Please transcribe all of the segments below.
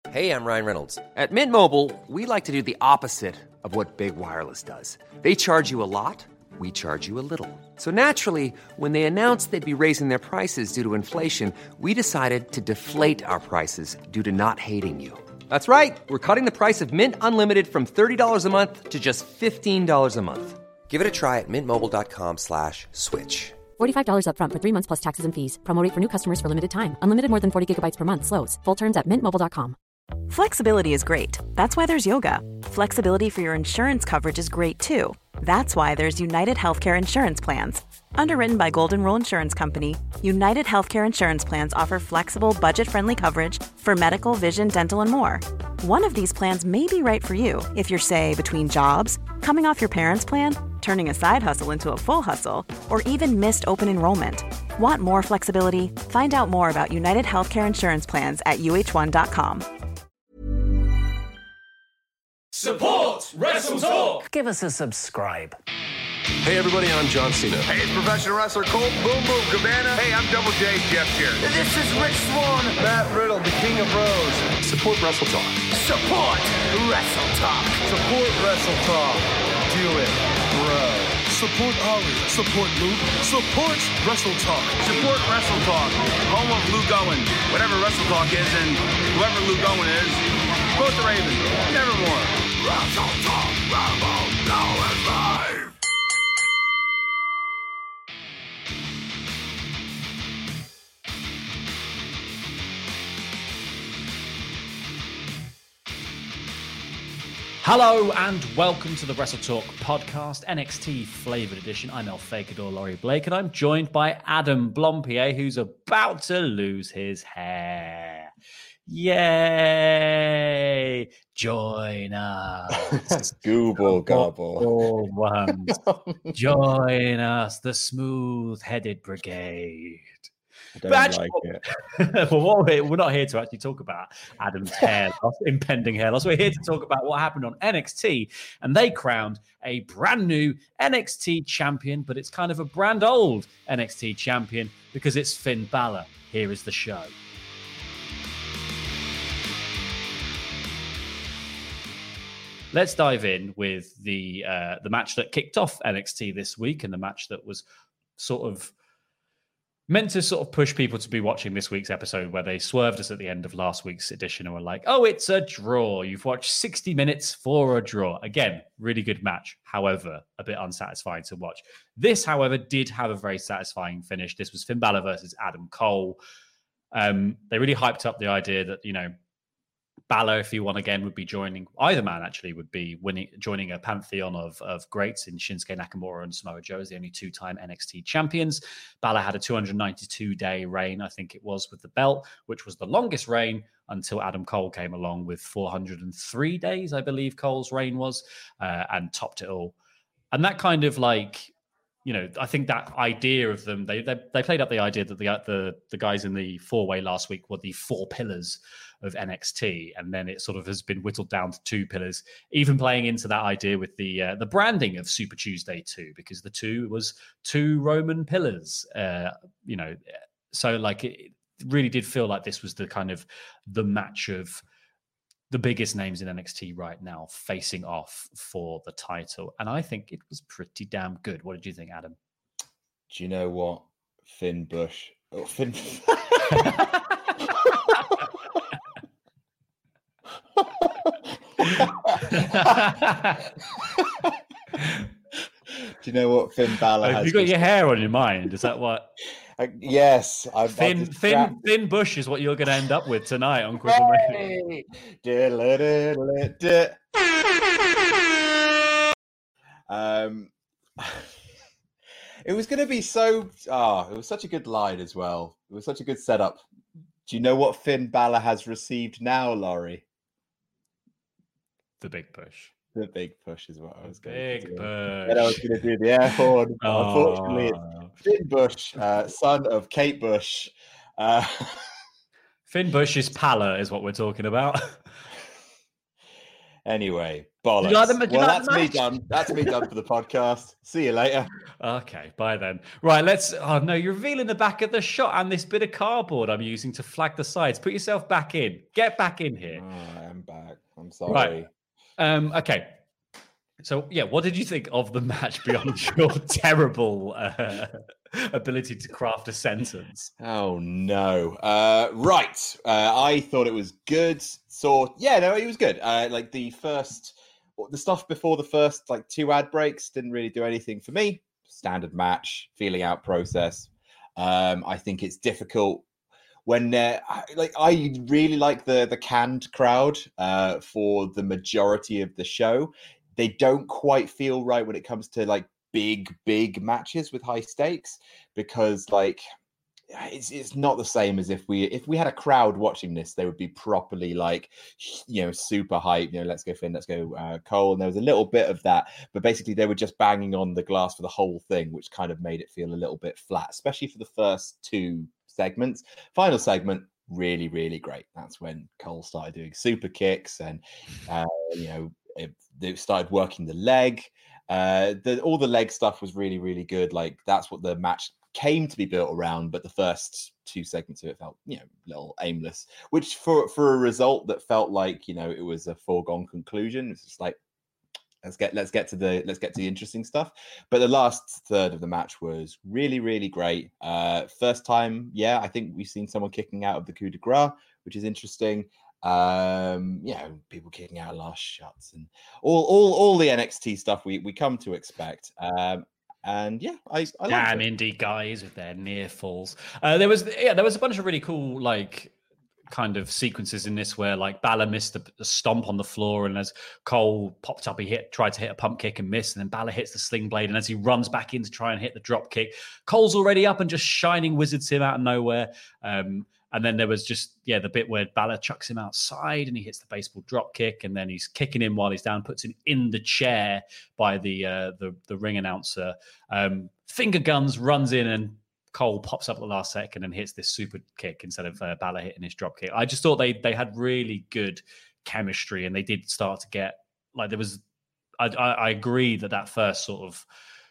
Hey, I'm Ryan Reynolds. At Mint Mobile, we like to do the opposite of what Big Wireless does. They charge you a lot, we charge you a little. So naturally, when they announced they'd be raising their prices due to inflation, we decided to deflate our prices due to not hating you. That's right. We're cutting the price of Mint Unlimited from $30 a month to just $15 a month. Give it a try at mintmobile.com/switch. $45 up front for 3 months plus taxes and fees. Promo rate for new customers for limited time. Unlimited more than 40 gigabytes per month. Slows full terms at mintmobile.com. Flexibility is great. That's why there's yoga. Flexibility for your insurance coverage is great too. That's why there's United Healthcare Insurance Plans. Underwritten by Golden Rule Insurance Company, United Healthcare Insurance Plans offer flexible, budget-friendly coverage for medical, vision, dental, and more. One of these plans may be right for you if you're, say, between jobs, coming off your parents' plan, turning a side hustle into a full hustle, or even missed open enrollment. Want more flexibility? Find out more about United Healthcare Insurance Plans at uh1.com. Support Wrestle Talk! Give us a subscribe. Hey everybody, I'm John Cena. Hey, it's professional wrestler Colt Boom Boom Cabana. Hey, I'm Double J, Jeff Jarrett. This is Rich Swann. Matt Riddle, the King of Bros. Support Wrestle Talk. Support Wrestle Talk. Support Wrestle Talk. Do it, bro. Support Ollie. Support Luke. Support Wrestle Talk. Support Wrestle Talk. Home of Luke Owen. Whatever Wrestle Talk is, and whoever Luke Owen is, quote the Raven. Nevermore. Wrestle Talk. Rambo. Now is live. Hello and welcome to the Wrestle Talk podcast, NXT Flavored Edition. I'm El Fakador Laurie Blake, and I'm joined by Adam Blompier, who's about to lose his hair. Yay! Join us. Google gobble. Join us, the smooth-headed brigade. I don't like it. Well, we're not here to actually talk about Adam's hair loss, impending hair loss. We're here to talk about what happened on NXT, and they crowned a brand new NXT champion, but it's kind of a brand old NXT champion because it's Finn Balor. Here is the show. Let's dive in with the match that kicked off NXT this week, and the match that was sort of meant to sort of push people to be watching this week's episode, where they swerved us at the end of last week's edition and were like, oh, it's a draw. You've watched 60 minutes for a draw. Again, really good match. However, a bit unsatisfying to watch. This, however, did have a very satisfying finish. This was Finn Balor versus Adam Cole. They really hyped up the idea that, you know, Balor, if he won again, would be joining, either man actually would be joining a pantheon of greats in Shinsuke Nakamura and Samoa Joe as the only two-time NXT champions. Balor had a 292-day reign, I think it was, with the belt, which was the longest reign until Adam Cole came along with 403 days, I believe Cole's reign was, and topped it all. And that kind of like, you know, I think that idea of them, they played up the idea that the guys in the four-way last week were the four pillars of NXT, and then it sort of has been whittled down to two pillars, even playing into that idea with the branding of Super Tuesday 2, because the 2 was two Roman pillars, you know, so like it really did feel like this was the kind of the match of the biggest names in NXT right now facing off for the title, and I think it was pretty damn good. What did you think, Adam? Do you know what? Finn Bush. Oh, Finn. Do you know what Finn Balor has? Have you got your hair on your mind? Is that what? Yes. Finn Bush is what you're going to end up with tonight on Quizlemania. It was going to be so... it was such a good line as well. It was such a good setup. Do you know what Finn Balor has received now, Laurie? The big push. The big push is what I was going to do. Big push. Then I was going to do the air horn. Unfortunately, it's Finn Bush, son of Kate Bush. Finn Bush's pala is what we're talking about. Anyway, Bollocks. Do you like the, well, like that's me done. That's me done for the podcast. See you later. Okay, bye then. Right, let's... Oh, no, you're revealing the back of the shot and this bit of cardboard I'm using to flag the sides. Put yourself back in. Get back in here. Oh, I am back. I'm sorry. Right. Okay. So, yeah, what did you think of the match beyond your terrible ability to craft a sentence? Oh, no. Right. I thought it was good. It was good. Like the stuff before the first like 2 ad breaks didn't really do anything for me. Standard match, feeling out process. I think it's difficult when I really like the canned crowd for the majority of the show. They don't quite feel right when it comes to like big matches with high stakes, because like it's not the same as if we had a crowd watching this. They would be properly like, super hype, let's go Finn, let's go Cole, and there was a little bit of that, but basically they were just banging on the glass for the whole thing, which kind of made it feel a little bit flat, especially for the first 2 segments. Final segment, really, really great. That's when Cole started doing super kicks, and they started working the leg. All the leg stuff was really, really good. Like that's what the match came to be built around, but the first 2 segments of it felt, a little aimless, which for a result that felt like, it was a foregone conclusion. It's just like, let's get to the interesting stuff. But the last third of the match was really, really great. First time, I think we've seen someone kicking out of the coup de grace, which is interesting. People kicking out last shots and all the NXT stuff we come to expect. And I damn indie guys with their near falls. There was a bunch of really cool like kind of sequences in this where like Balor missed a stomp on the floor, and as Cole popped up, he tried to hit a pump kick and missed, and then Balor hits the sling blade, and as he runs back in to try and hit the drop kick, Cole's already up and just shining wizards him out of nowhere. And then there was just, the bit where Balor chucks him outside and he hits the baseball drop kick, and then he's kicking him while he's down, puts him in the chair by the ring announcer. Finger guns, runs in, and Cole pops up at the last second and hits this super kick instead of Balor hitting his drop kick. I just thought they had really good chemistry, and they did start to get, like, there was, I agree that first sort of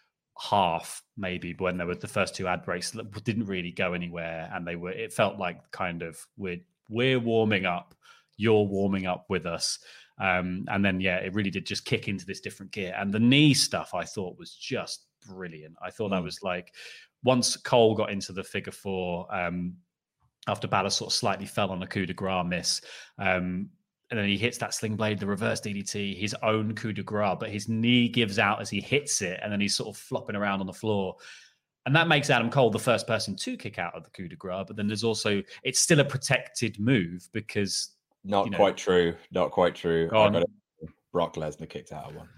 half, maybe when there were the first 2 ad breaks, didn't really go anywhere, and it felt like kind of we're warming up, you're warming up with us, and then it really did just kick into this different gear. And the knee stuff I thought was just brilliant. I thought that was like, once Cole got into the figure 4, after Balor sort of slightly fell on a coup de grace miss, and then he hits that sling blade, the reverse DDT, his own coup de grace, but his knee gives out as he hits it, and then he's sort of flopping around on the floor. And that makes Adam Cole the first person to kick out of the coup de grace. But then there's also, it's still a protected move because... Not quite true. Not quite true. Brock Lesnar kicked out of one.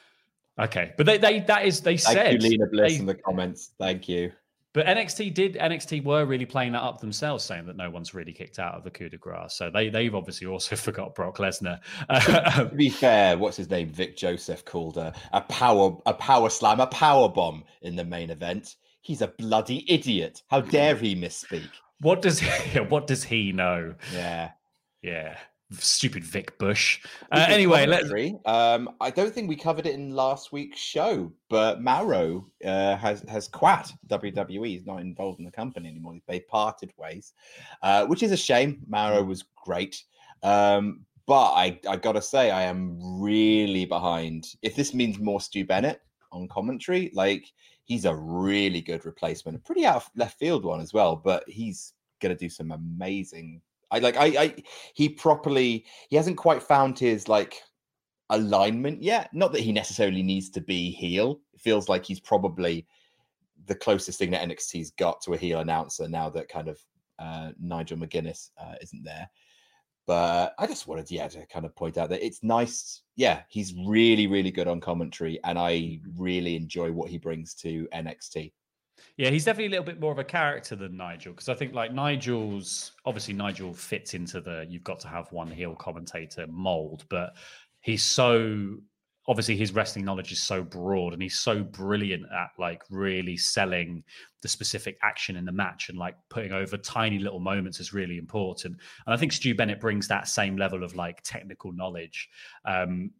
Okay. But they said... Thank you, Lena Bliss, in the comments. Thank you. But NXT were really playing that up themselves, saying that no one's really kicked out of the coup de grace. So they've obviously also forgot Brock Lesnar. To be fair, what's his name? Vic Joseph called a power slam, a power bomb in the main event. He's a bloody idiot. How dare he misspeak? What does he know? Yeah. Stupid Vic Bush. Anyway, I don't think we covered it in last week's show, but Mauro has quit WWE. He's not involved in the company anymore. They parted ways, which is a shame. Mauro was great, but I got to say, I am really behind. If this means more Stu Bennett on commentary, like, he's a really good replacement, a pretty out of left field one as well, but he's going to do some amazing. He hasn't quite found his like alignment yet. Not that he necessarily needs to be heel. It feels like he's probably the closest thing that NXT's got to a heel announcer now that kind of Nigel McGuinness isn't there. But I just wanted, to kind of point out that it's nice. Yeah, he's really, really good on commentary, and I really enjoy what he brings to NXT. Yeah, he's definitely a little bit more of a character than Nigel, because I think like Nigel fits into the you've got to have one heel commentator mold, but he's so obviously his wrestling knowledge is so broad, and he's so brilliant at like really selling the specific action in the match, and like putting over tiny little moments is really important. And I think Stu Bennett brings that same level of like technical knowledge.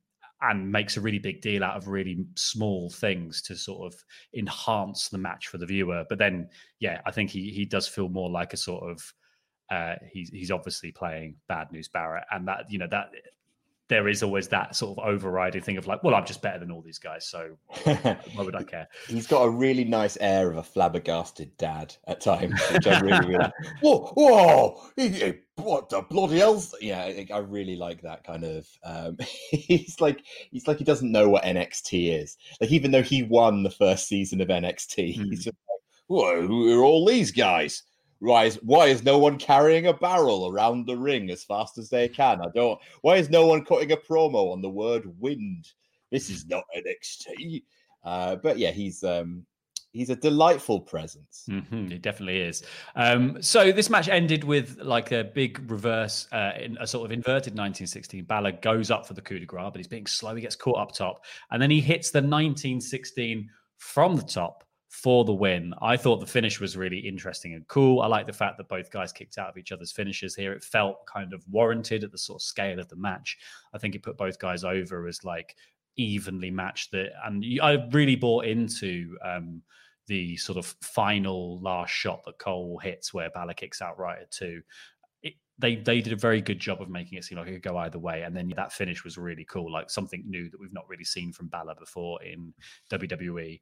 and makes a really big deal out of really small things to sort of enhance the match for the viewer. But then, yeah, I think he does feel more like a sort of he's obviously playing Bad News Barrett, and that that there is always that sort of overriding thing of like, well, I'm just better than all these guys, so why would I care? He's got a really nice air of a flabbergasted dad at times, which I really like. Whoa! What the bloody hell? Yeah, I really like that kind of. He's like he doesn't know what NXT is. Like, even though he won the first season of NXT, he's just like, whoa, who are all these guys? Why is no one carrying a barrel around the ring as fast as they can? Why is no one cutting a promo on the word wind? This is not NXT. But yeah, he's a delightful presence. Mm-hmm, he definitely is. So this match ended with like a big reverse, in a sort of inverted 1916. Balor goes up for the coup de grace, but he's being slow. He gets caught up top, and then he hits the 1916 from the top for the win. I thought the finish was really interesting and cool. I like the fact that both guys kicked out of each other's finishes here. It felt kind of warranted at the sort of scale of the match. I think it put both guys over as like evenly matched. And I really bought into the sort of final last shot that Cole hits where Balor kicks out right at 2. They did a very good job of making it seem like it could go either way. And then that finish was really cool, like something new that we've not really seen from Balor before in WWE.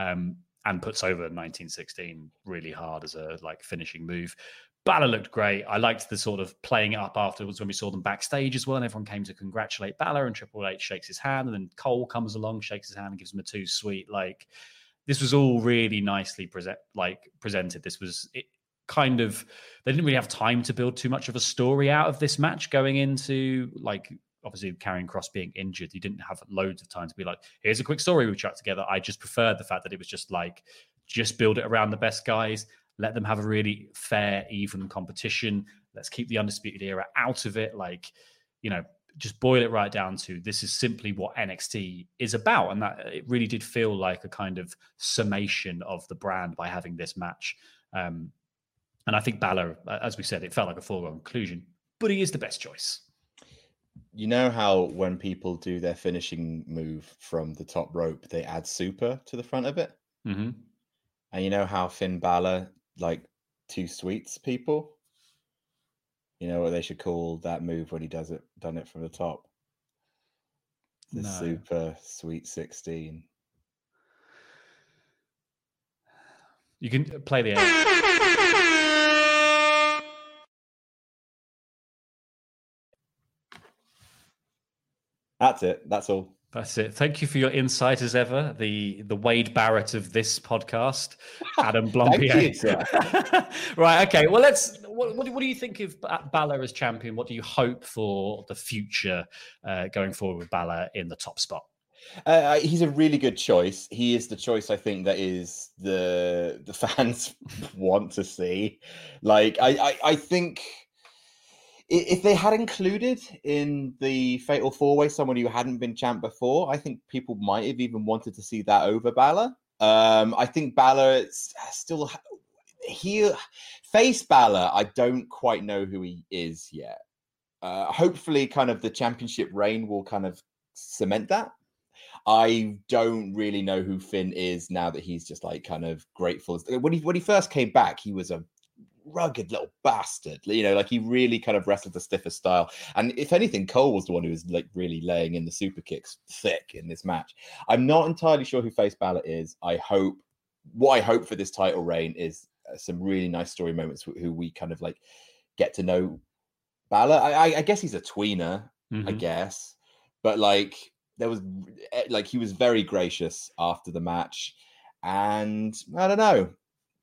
And puts over 1916 really hard as a like finishing move. Balor looked great. I liked the sort of playing it up afterwards when we saw them backstage as well, and everyone came to congratulate Balor, and Triple H shakes his hand, and then Cole comes along, shakes his hand, and gives him a 2 sweet. Like, this was all really nicely presented. This was it. Kind of, they didn't really have time to build too much of a story out of this match going into like. Obviously, Karrion Kross being injured, he didn't have loads of time to be like, here's a quick story we chucked together. I just preferred the fact that it was just like, just build it around the best guys, let them have a really fair, even competition. Let's keep the Undisputed Era out of it. Like, just boil it right down to this is simply what NXT is about. And that it really did feel like a kind of summation of the brand by having this match. And I think Balor, as we said, it felt like a foregone conclusion, but he is the best choice. You know how when people do their finishing move from the top rope, they add super to the front of it? Mm-hmm. And you know how Finn Balor, like, 2 sweets people? You know what they should call that move when he done it from the top? The Super Sweet 16. You can play the end. That's it. That's all. That's it. Thank you for your insight as ever. The Wade Barrett of this podcast, Adam Blompier. Thank you, Right. Okay. Well, what do you think of Balor as champion? What do you hope for the future going forward with Balor in the top spot? He's a really good choice. He is the choice I think that is the fans want to see. Like, I think. If they had included in the Fatal 4-Way someone who hadn't been champ before, I think people might have even wanted to see that over Balor. I think Balor still... Face Balor, I don't quite know who he is yet. Hopefully, kind of the championship reign will kind of cement that. I don't really know who Finn is now that he's just like kind of grateful. When he first came back, he was a rugged little bastard, like he really kind of wrestled the stiffest style. And if anything, Cole was the one who was like really laying in the super kicks thick in this match. I'm not entirely sure who Face Balor is. What I hope for this title reign is some really nice story moments who we kind of like get to know Balor. I guess he's a tweener, I guess, but like there was like he was very gracious after the match, and I don't know.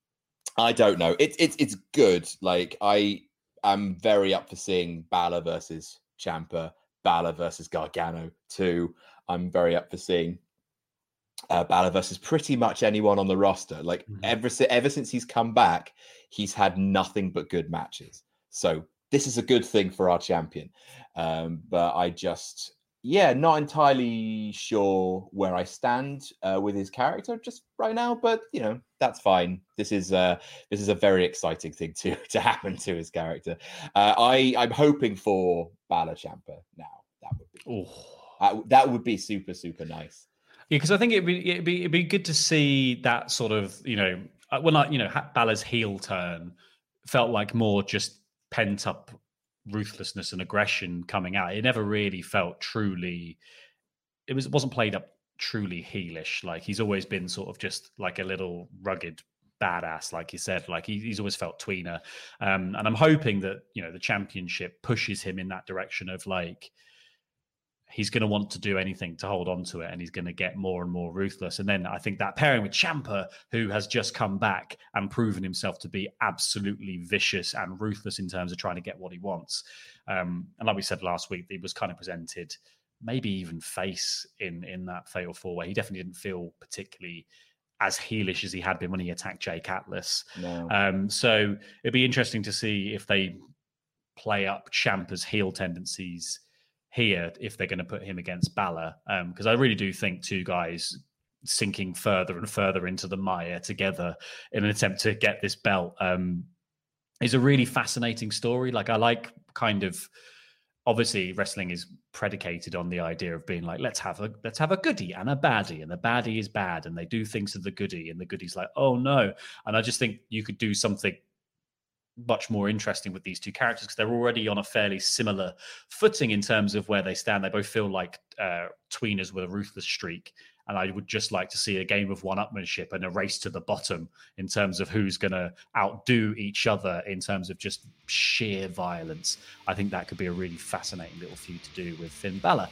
It's good. Like I am very up for seeing Balor versus Ciampa, Balor versus Gargano too. I'm very up for seeing Balor versus pretty much anyone on the roster. Like ever since he's come back, he's had nothing but good matches. So this is a good thing for our champion. But I just, not entirely sure where I stand with his character just right now. But that's fine. This is a very exciting thing to happen to his character. I'm hoping for Balor Ciampa now. That would be. That would be super, super nice. Yeah, because I think it'd be good to see that sort of, Balor's heel turn felt like more just pent up ruthlessness and aggression coming out. It never really felt truly. It wasn't played up truly heelish. Like he's always been sort of just like a little rugged badass, like you said. Like he's always felt tweener, and I'm hoping that the championship pushes him in that direction of like he's going to want to do anything to hold on to it, and he's going to get more and more ruthless. And then I think that pairing with Ciampa, who has just come back and proven himself to be absolutely vicious and ruthless in terms of trying to get what he wants. And like we said last week, he was kind of presented maybe even face in that Fatal 4-Way. He definitely didn't feel particularly as heelish as he had been when he attacked Jake Atlas. No. So it'd be interesting to see if they play up Ciampa's heel tendencies here, if they're going to put him against Balor, because I really do think two guys sinking further and further into the mire together in an attempt to get this belt is a really fascinating story. Like I like kind of, obviously wrestling is predicated on the idea of being like, let's have a goodie and a baddie, and the baddie is bad and they do things to the goodie and the goodie's like, oh no. And I just think you could do something much more interesting with these two characters because they're already on a fairly similar footing in terms of where they stand. They both feel like tweeners with a ruthless streak. And I would just like to see a game of one-upmanship and a race to the bottom in terms of who's going to outdo each other in terms of just sheer violence. I think that could be a really fascinating little feud to do with Finn Balor.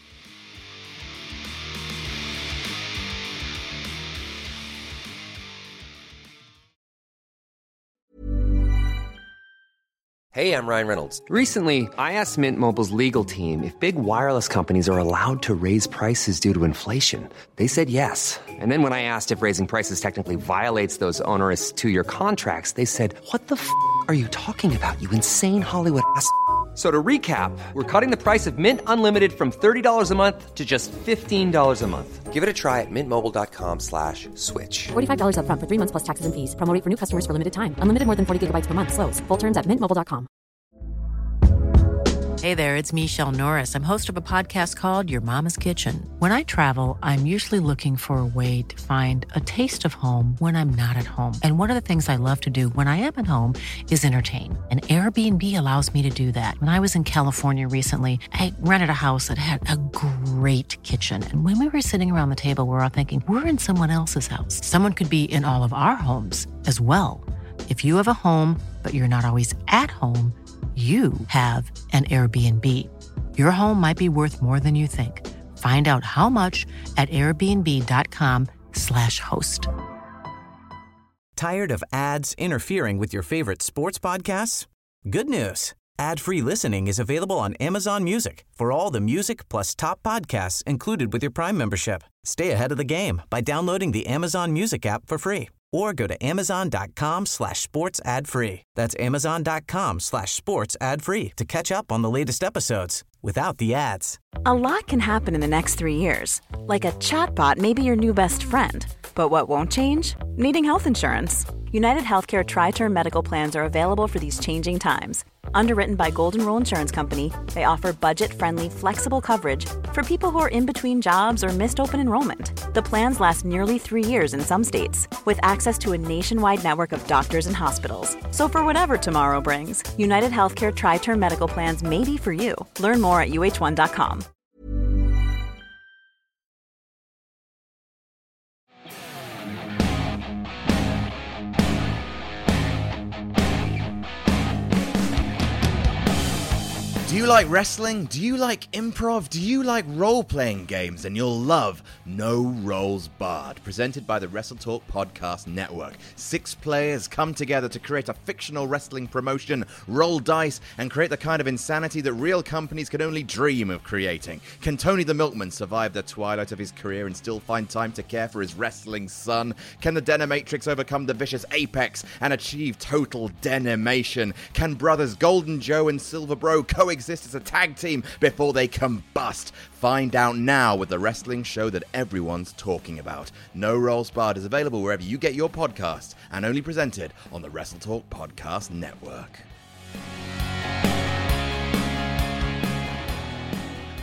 Hey, I'm Ryan Reynolds. Recently, I asked Mint Mobile's legal team if big wireless companies are allowed to raise prices due to inflation. They said yes. And then when I asked if raising prices technically violates those onerous 2-year contracts, they said, what the f*** are you talking about, you insane Hollywood ass f- So to recap, we're cutting the price of Mint Unlimited from $30 a month to just $15 a month. Give it a try at mintmobile.com/switch. $45 up front for 3 months plus taxes and fees. Promo rate for new customers for limited time. Unlimited more than 40 gigabytes per month. Slows full terms at mintmobile.com. Hey there, it's Michelle Norris. I'm host of a podcast called Your Mama's Kitchen. When I travel, I'm usually looking for a way to find a taste of home when I'm not at home. And one of the things I love to do when I am at home is entertain. And Airbnb allows me to do that. When I was in California recently, I rented a house that had a great kitchen. And when we were sitting around the table, we're all thinking, we're in someone else's house. Someone could be in all of our homes as well. If you have a home, but you're not always at home, you have an Airbnb. Your home might be worth more than you think. Find out how much at airbnb.com/host. Tired of ads interfering with your favorite sports podcasts? Good news. Ad-free listening is available on Amazon Music for all the music plus top podcasts included with your Prime membership. Stay ahead of the game by downloading the Amazon Music app for free or go to amazon.com/sports ad free. That's amazon.com/sports ad free to catch up on the latest episodes without the ads. A lot can happen in the next 3 years. Like a chatbot may be your new best friend. But what won't change? Needing health insurance. United Healthcare Tri-Term Medical Plans are available for these changing times. Underwritten by Golden Rule Insurance Company, they offer budget-friendly, flexible coverage for people who are in between jobs or missed open enrollment. The plans last nearly 3 years in some states, with access to a nationwide network of doctors and hospitals. So for whatever tomorrow brings, United Healthcare Tri-Term Medical Plans may be for you. Learn more at uh1.com. Do you like wrestling? Do you like improv? Do you like role-playing games? Then you'll love No Rolls Barred, presented by the Wrestle Talk Podcast Network. 6 players come together to create a fictional wrestling promotion, roll dice, and create the kind of insanity that real companies can only dream of creating. Can Tony the Milkman survive the twilight of his career and still find time to care for his wrestling son? Can the Denimatrix overcome the vicious Apex and achieve total denimation? Can brothers Golden Joe and Silver Bro coexist as a tag team before they combust? Find out now with the wrestling show that everyone's talking about. No Rolls Barred is available wherever you get your podcasts and only presented on the Wrestle Talk Podcast Network.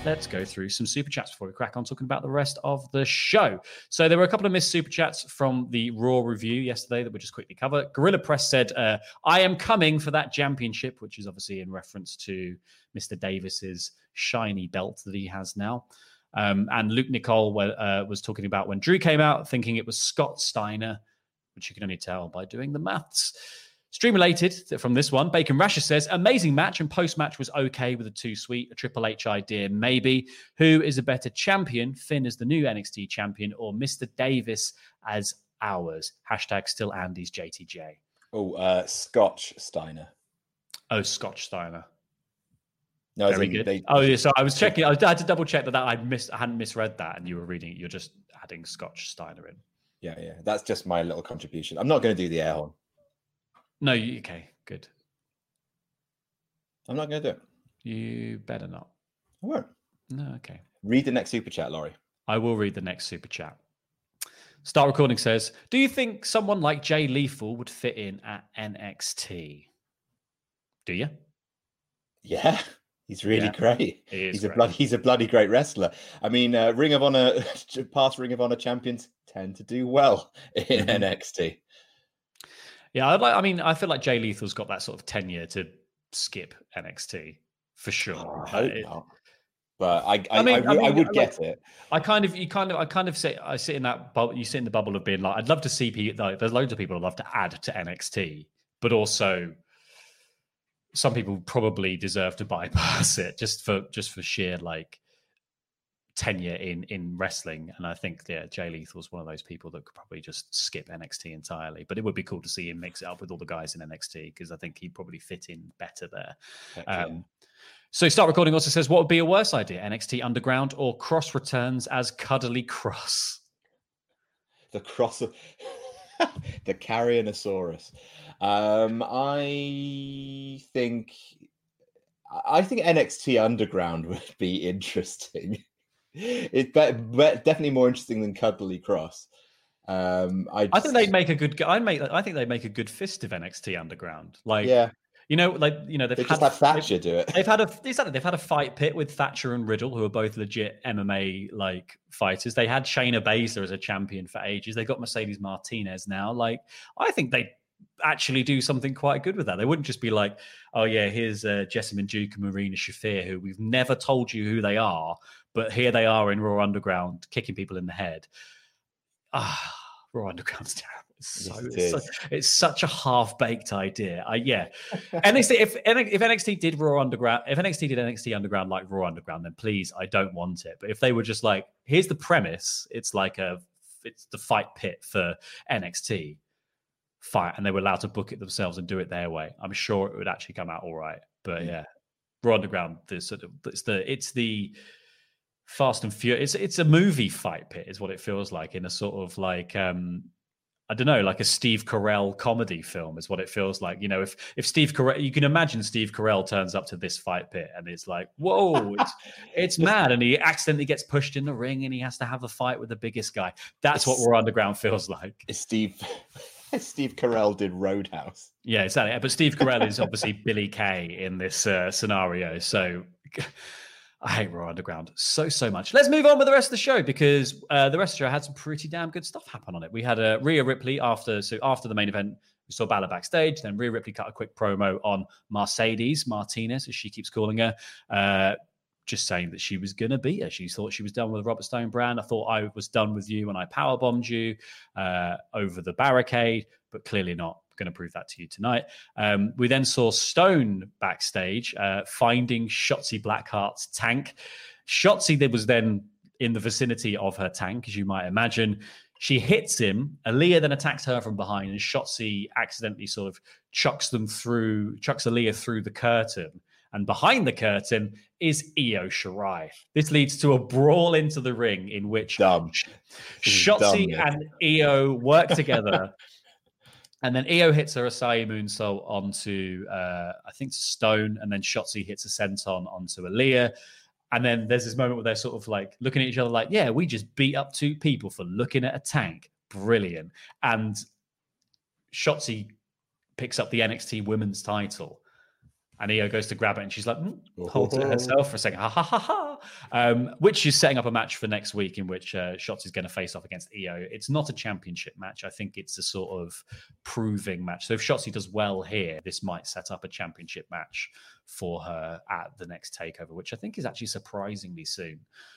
let's go through some super chats before we crack on talking about the rest of the show. So there were a couple of missed super chats from the Raw review yesterday that we'll just quickly cover. Gorilla Press said, I am coming for that championship, which is obviously in reference to Mr. Davis's shiny belt that he has now. And Luke Nicole was talking about when Drew came out, thinking it was Scott Steiner, which you can only tell by doing the maths. Stream related from this one, Bacon Rasher says, amazing match and post-match was okay with a too sweet, a Triple H idea, maybe. Who is a better champion, Finn as the new NXT champion or Mr. Davis as ours? Hashtag still Andy's JTJ. Oh, Scotch Steiner. Oh, Scotch Steiner. No, very good. So I was checking. I had to double check that I hadn't misread that, and you were reading. You're just adding Scotch Steiner in. Yeah. That's just my little contribution. I'm not going to do the air horn. No, okay, good. I'm not going to do it. You better not. I won't. No, okay. Read the next super chat, Laurie. I will read the next super chat. Start Recording says, do you think someone like Jay Lethal would fit in at NXT? Do you? Yeah, he's really great. He's a bloody great wrestler. I mean, Ring of Honor, past Ring of Honor champions tend to do well in NXT. Yeah, I feel like Jay Lethal's got that sort of tenure to skip NXT for sure. I hope not. But I would get it. I sit in that bubble. You sit in the bubble of being like, I'd love to see people. Like, there's loads of people I'd love to add to NXT, but also some people probably deserve to bypass it just for sheer like tenure in wrestling. And I think Jay Lethal's one of those people that could probably just skip NXT entirely, but it would be cool to see him mix it up with all the guys in NXT because I think he'd probably fit in better there. So Start Recording also says, what would be a worse idea, NXT Underground or Cross returns as Cuddly Cross? The Cross of the Carrionosaurus. I think NXT Underground would be interesting. It's definitely more interesting than Cuddly Cross. I think they'd make a good. I think they'd make a good fist of NXT Underground. Like, they've just had Thatcher do it. They've had a fight pit with Thatcher and Riddle, who are both legit MMA like fighters. They had Shayna Baszler as a champion for ages. They got Mercedes Martinez now. Like, I think they actually do something quite good with that. They wouldn't just be like, oh yeah, here's Jessamine Duke and Marina Shafir, who we've never told you who they are, but here they are in Raw Underground kicking people in the head. Raw Underground's terrible. It's such a half-baked idea. NXT, if NXT did Raw Underground, if NXT did NXT Underground like Raw Underground, then please, I don't want it. But if they were just like, here's the premise, it's the fight pit for NXT fight, and they were allowed to book it themselves and do it their way, I'm sure it would actually come out all right. But Raw Underground, it's the Fast and Furious. It's a movie fight pit, is what it feels like, in a sort of like I don't know, like a Steve Carell comedy film is what it feels like. You know, if Steve Carell, you can imagine Steve Carell turns up to this fight pit and it's like, whoa, it's mad, and he accidentally gets pushed in the ring and he has to have a fight with the biggest guy. That's what Raw Underground feels like. Steve Carell did Roadhouse. Yeah, exactly. But Steve Carell is obviously Billy Kay in this scenario. So I hate Raw Underground so much. Let's move on with the rest of the show, because the rest of the show had some pretty damn good stuff happen on it. We had Rhea Ripley after the main event. We saw Balor backstage. Then Rhea Ripley cut a quick promo on Mercedes Martinez, as she keeps calling her, just saying that she was going to beat her. She thought she was done with the Robert Stone brand. I thought I was done with you when I powerbombed you over the barricade, but clearly not. Going to prove that to you tonight. We then saw Stone backstage finding Shotzi Blackheart's tank. Shotzi was then in the vicinity of her tank, as you might imagine. She hits him. Aaliyah then attacks her from behind, and Shotzi accidentally sort of chucks Aaliyah through the curtain. And behind the curtain is Io Shirai. This leads to a brawl into the ring in which Shotzi and Io work together. And then Io hits her Asai moonsault onto, I think, Stone. And then Shotzi hits a senton onto Aaliyah. And then there's this moment where they're sort of like looking at each other like, yeah, we just beat up two people for looking at a tank. Brilliant. And Shotzi picks up the NXT women's title. And Io goes to grab it and she's like, holds it herself for a second. Ha, ha, ha, ha. which is setting up a match for next week in which Shotzi's going to face off against Io. It's not a championship match. I think it's a sort of proving match. So if Shotzi does well here, this might set up a championship match for her at the next takeover, which I think is actually surprisingly soon.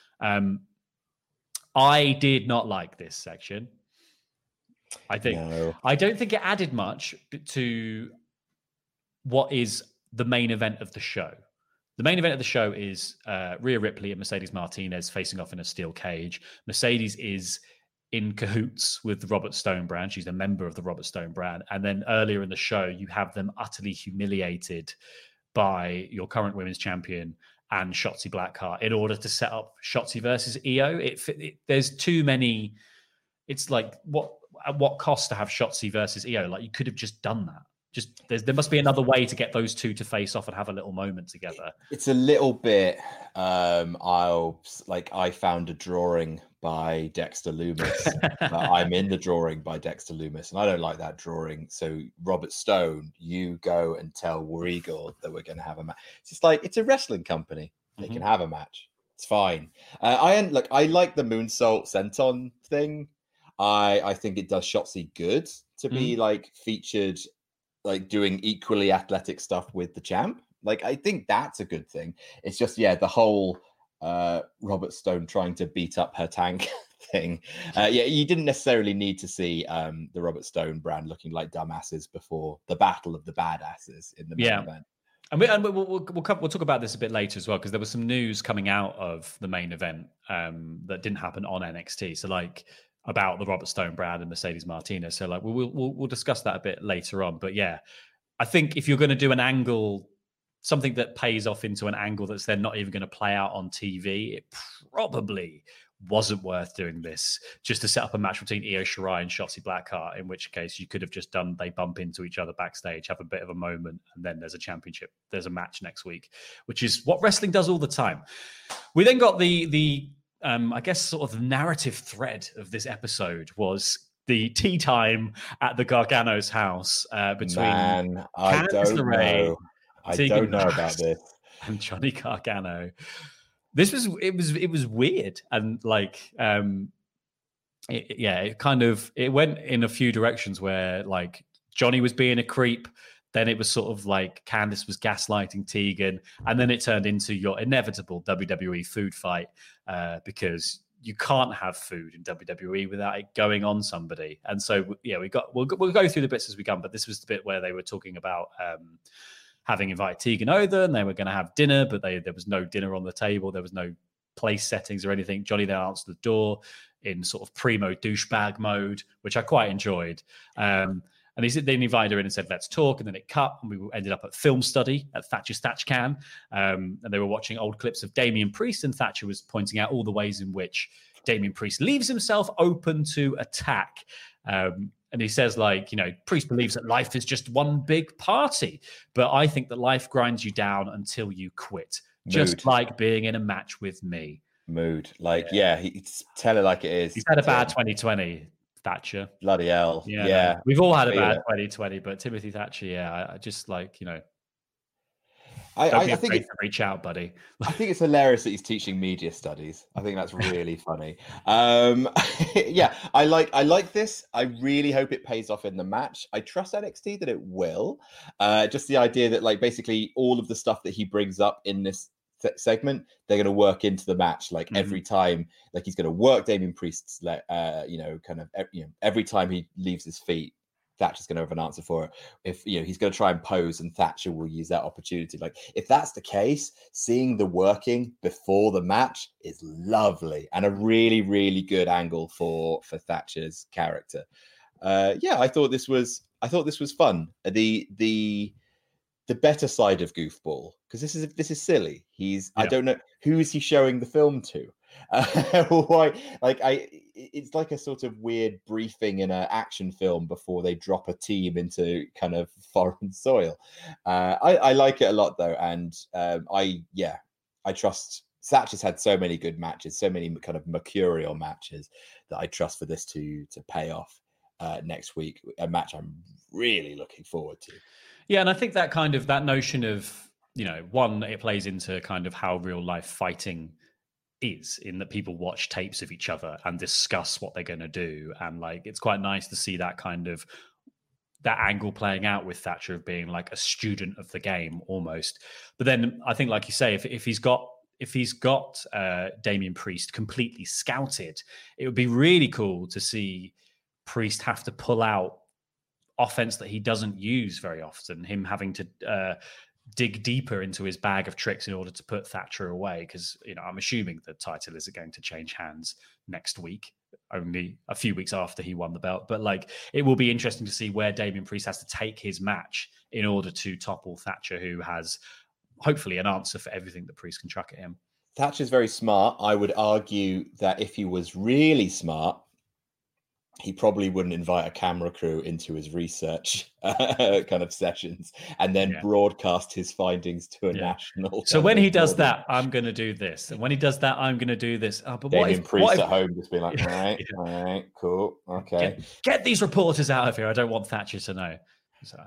I did not like this section. I don't think it added much to what is the main event of the show. The main event of the show is Rhea Ripley and Mercedes Martinez facing off in a steel cage. Mercedes is in cahoots with the Robert Stone brand. She's a member of the Robert Stone brand. And then earlier in the show, you have them utterly humiliated by your current women's champion and Shotzi Blackheart in order to set up Shotzi versus Io. There's too many. It's like, at what cost to have Shotzi versus Io? Like, you could have just done that. There must be another way to get those two to face off and have a little moment together. It's a little bit. I found a drawing by Dexter Lumis. I'm in the drawing by Dexter Lumis, and I don't like that drawing. So Robert Stone, you go and tell War Eagle that we're going to have a match. It's just like, it's a wrestling company. They can have a match. It's fine. I like the moonsault senton thing. I think it does Shotzi good to be like featured, like doing equally athletic stuff with the champ. Like, I think that's a good thing. It's just, the whole Robert Stone trying to beat up her tank thing. You didn't necessarily need to see the Robert Stone brand looking like dumbasses before the battle of the badasses in the main event. And we'll talk about this a bit later as well, because there was some news coming out of the main event that didn't happen on NXT. So about the Robert Stone brand and Mercedes Martinez. So we'll discuss that a bit later on. But yeah, I think if you're going to do an angle, something that pays off into an angle that's then not even going to play out on TV, it probably wasn't worth doing this just to set up a match between Io Shirai and Shotzi Blackheart, in which case you could have just done, they bump into each other backstage, have a bit of a moment, and then there's a match next week, which is what wrestling does all the time. We then got the I guess sort of the narrative thread of this episode was the tea time at the Gargano's house between I don't know about this, and Johnny Gargano. It was weird, and it went in a few directions where like Johnny was being a creep. Then it was sort of like Candice was gaslighting Tegan, and then it turned into your inevitable WWE food fight because you can't have food in WWE without it going on somebody. And so we'll go through the bits as we go, but this was the bit where they were talking about having invited Tegan over, and they were going to have dinner, but there was no dinner on the table. There was no place settings or anything. Johnny then answered the door in sort of primo douchebag mode, which I quite enjoyed. And they invited her in and said, let's talk. And then it cut, and we ended up at film study at Thatcher's Thatchcan. And they were watching old clips of Damian Priest, and Thatcher was pointing out all the ways in which Damian Priest leaves himself open to attack. And he says, Priest believes that life is just one big party. But I think that life grinds you down until you quit. Just like being in a match with me. Mood. Tell it like it is. He's had a bad 2020. Thatcher. Bloody hell. Yeah. We've all had a bad 2020, but Timothy Thatcher, I just I think to reach out, buddy. I think it's hilarious that he's teaching media studies. I think that's really funny. I like this. I really hope it pays off in the match. I trust NXT that it will. Just the idea that basically all of the stuff that he brings up in this segment, they're going to work into the match every time. He's going to work Damian Priest's every time he leaves his feet, Thatcher's going to have an answer for it. If he's going to try and pose, and Thatcher will use that opportunity. If that's the case, seeing the working before the match is lovely and a really, really good angle for Thatcher's character. I thought this was fun. The better side of Goofball, because this is silly. I don't know, who is he showing the film to? Why? It's like a sort of weird briefing in an action film before they drop a team into kind of foreign soil. I like it a lot though, and I trust. Thatcher's had so many good matches, so many kind of mercurial matches, that I trust for this to pay off next week. A match I'm really looking forward to. Yeah, and I think that notion of, one, it plays into kind of how real life fighting is, in that people watch tapes of each other and discuss what they're going to do. And like, it's quite nice to see that kind of that angle playing out with Thatcher of being like a student of the game almost. But then I think, like you say, if he's got Damien Priest completely scouted, it would be really cool to see Priest have to pull out offense that he doesn't use very often, him having to dig deeper into his bag of tricks in order to put Thatcher away. Because, you know, I'm assuming the title isn't going to change hands next week, only a few weeks after he won the belt. But like, it will be interesting to see where Damien Priest has to take his match in order to topple Thatcher, who has hopefully an answer for everything that Priest can chuck at him. Thatcher's very smart. I would argue that if he was really smart, he probably wouldn't invite a camera crew into his research kind of sessions and then broadcast his findings to a national. So when he does that, I'm going to do this. And when he does that, I'm going to do this. Oh, but Damien Priest at home just being like, all right, cool, okay. Get these reporters out of here. I don't want Thatcher to know. So...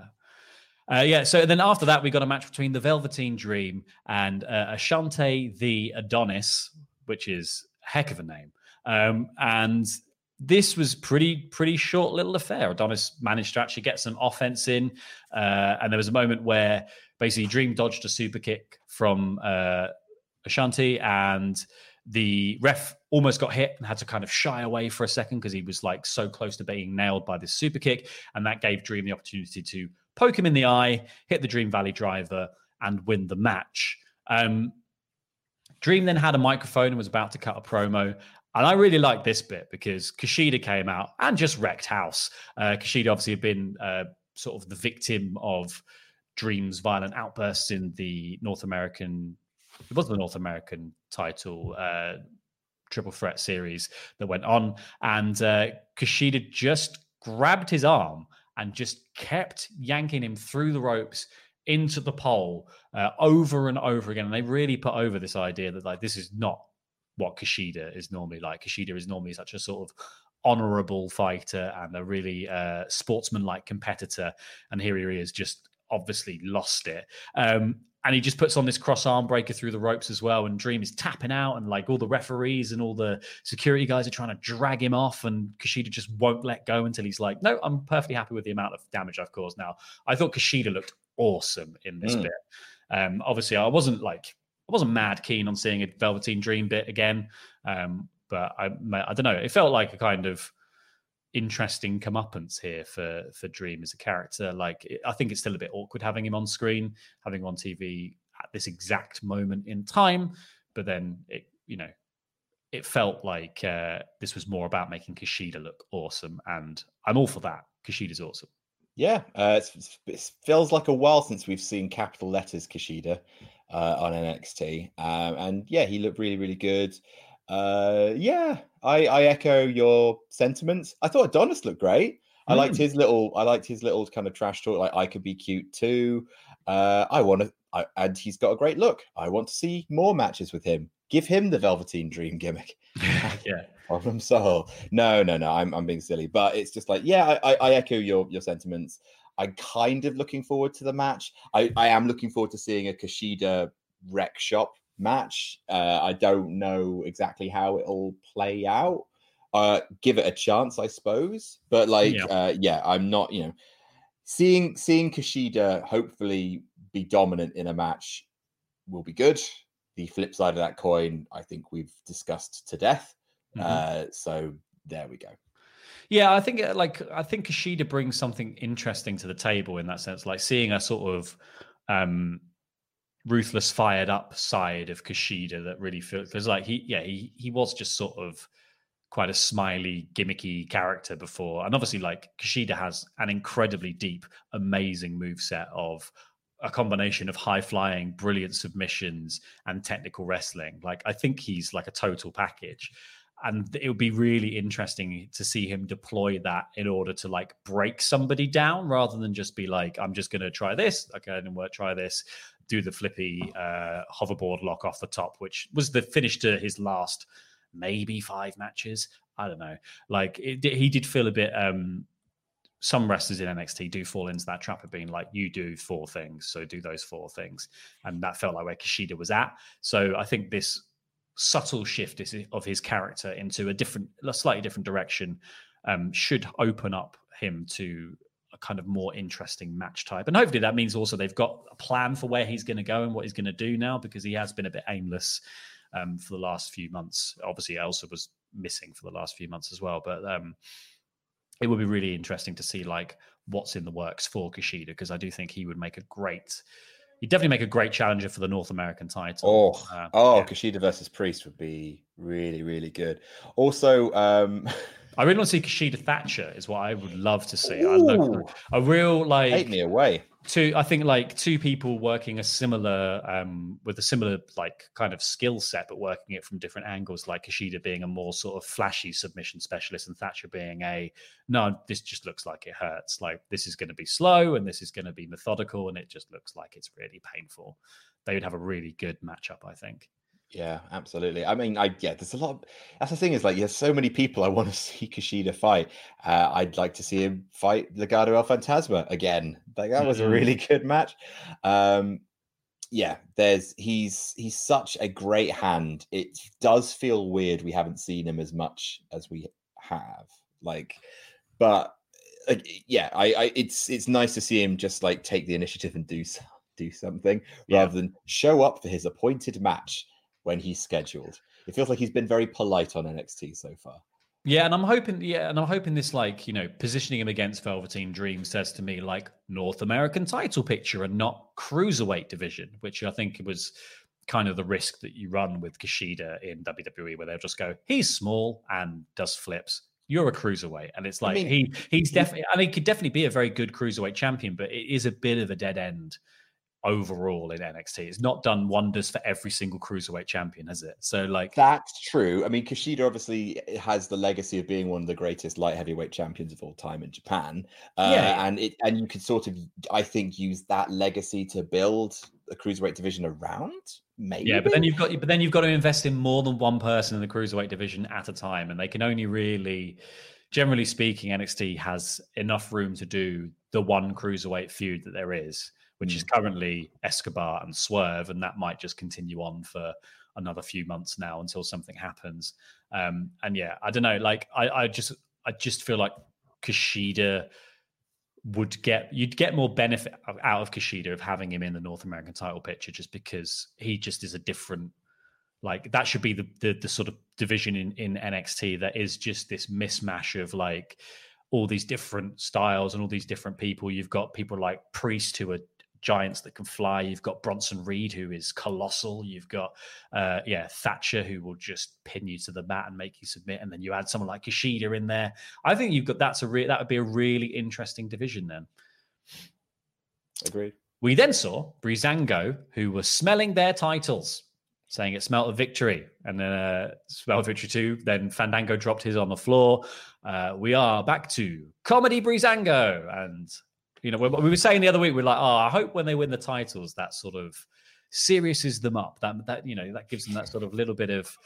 so then after that, we got a match between the Velveteen Dream and Ashante the Adonis, which is a heck of a name. And this was pretty short little affair. Adonis managed to actually get some offense in. And there was a moment where basically Dream dodged a super kick from Ashante, and the ref almost got hit and had to kind of shy away for a second because he was like so close to being nailed by this super kick. And that gave Dream the opportunity to poke him in the eye, hit the Dream Valley driver, and win the match. Dream then had a microphone and was about to cut a promo. And I really like this bit because Kushida came out and just wrecked house. Kushida obviously had been sort of the victim of Dream's violent outbursts in the North American... It was the North American title triple threat series that went on. And Kushida just grabbed his arm and just kept yanking him through the ropes into the pole over and over again. And they really put over this idea that like this is not what Kushida is normally like. Kushida is normally such a sort of honorable fighter and a really sportsman-like competitor. And here he is just obviously lost it. And he just puts on this cross arm breaker through the ropes as well. And Dream is tapping out, and like all the referees and all the security guys are trying to drag him off. And Kushida just won't let go until he's like, no, I'm perfectly happy with the amount of damage I've caused now. I thought Kushida looked awesome in this bit. Obviously, I wasn't mad keen on seeing a Velveteen Dream bit again. But I don't know. It felt like a kind of interesting comeuppance here for Dream as a character. Like, I think it's still a bit awkward having him on screen, having him on TV at this exact moment in time. But then it felt like this was more about making Kushida look awesome, and I'm all for that. Kushida's awesome. Yeah, it feels like a while since we've seen capital letters Kushida on NXT, and yeah, he looked really, really good. I echo your sentiments. I thought Adonis looked great. I liked his little kind of trash talk. Like, I could be cute too. And he's got a great look. I want to see more matches with him. Give him the Velveteen Dream gimmick. Yeah. Problem solved. No. I'm being silly, but it's just like, yeah, I echo your sentiments. I'm kind of looking forward to the match. I am looking forward to seeing a Kushida Rec Shop match. I don't know exactly how it'll play out. Give it a chance, I suppose. But I'm not, seeing Kushida hopefully be dominant in a match will be good. The flip side of that coin, I think we've discussed to death. So there we go. Yeah, I think Kushida brings something interesting to the table in that sense, like seeing a sort of ruthless, fired up side of Kushida that really feels, because like he was just sort of quite a smiley, gimmicky character before, and obviously like Kushida has an incredibly deep, amazing moveset of a combination of high flying, brilliant submissions and technical wrestling. Like, I think he's like a total package. And it would be really interesting to see him deploy that in order to like break somebody down, rather than just be like, I'm just going to try this. Okay, I didn't work. Try this. Do the flippy hoverboard lock off the top, which was the finish to his last maybe 5 matches. I don't know. Like, he did feel a bit. Some wrestlers in NXT do fall into that trap of being like, you do 4 things, so do those 4 things. And that felt like where Kushida was at. So I think this subtle shift of his character into a slightly different direction should open up him to a kind of more interesting match type. And hopefully that means also they've got a plan for where he's going to go and what he's going to do now, because he has been a bit aimless for the last few months. Obviously, Elsa was missing for the last few months as well. But it would be really interesting to see like what's in the works for Kushida, because I do think he would make he'd definitely make a great challenger for the North American title. Kushida versus Priest would be really, really good. Also, I really want to see Kushida Thatcher is what I would love to see. A real like take me away. I think like two people working with a similar like kind of skill set, but working it from different angles, like Kushida being a more sort of flashy submission specialist and Thatcher being this just looks like it hurts. Like this is going to be slow and this is going to be methodical and it just looks like it's really painful. They would have a really good matchup, I think. Yeah, absolutely. I mean, there's a lot. That's the thing is like, there's so many people I want to see Kushida fight. I'd like to see him fight Legado El Fantasma again. Like that was a really good match. He's such a great hand. It does feel weird we haven't seen him as much as we have. It's nice to see him just like take the initiative and do something rather than show up for his appointed match when he's scheduled. It feels like he's been very polite on NXT so far. Yeah, and I'm hoping this, like, you know, positioning him against Velveteen Dream says to me like North American title picture and not cruiserweight division, which I think was kind of the risk that you run with Kushida in WWE, where they'll just go, he's small and does flips. You're a cruiserweight, and it's like he's definitely. I mean, he could definitely be a very good cruiserweight champion, but it is a bit of a dead end overall in NXT. It's not done wonders for every single cruiserweight champion, has it? So like that's true. I mean, Kushida obviously has the legacy of being one of the greatest light heavyweight champions of all time in Japan. And you could sort of, I think, use that legacy to build a cruiserweight division around. Maybe. Yeah, but then you've got to invest in more than one person in the cruiserweight division at a time, and they can only really, generally speaking, NXT has enough room to do the one cruiserweight feud that there is, which is currently Escobar and Swerve, and that might just continue on for another few months now until something happens. I don't know. Like, I just feel like Kushida you'd get more benefit out of Kushida of having him in the North American title picture, just because he just is a different. Like that should be the sort of division in NXT that is just this mismatch of like all these different styles and all these different people. You've got people like Priest who are giants that can fly. You've got Bronson Reed who is colossal. You've got Thatcher who will just pin you to the mat and make you submit. And then you add someone like Kushida in there. I think you've got that would be a really interesting division then. Agreed. We then saw Breezango, who was smelling their titles, saying it smelled of victory, and then smelled victory too. Then Fandango dropped his on the floor. We are back to Comedy Breezango, and you know, we were saying the other week, we're like, I hope when they win the titles, that sort of seriouses them up. That you know, that gives them that sort of little bit of,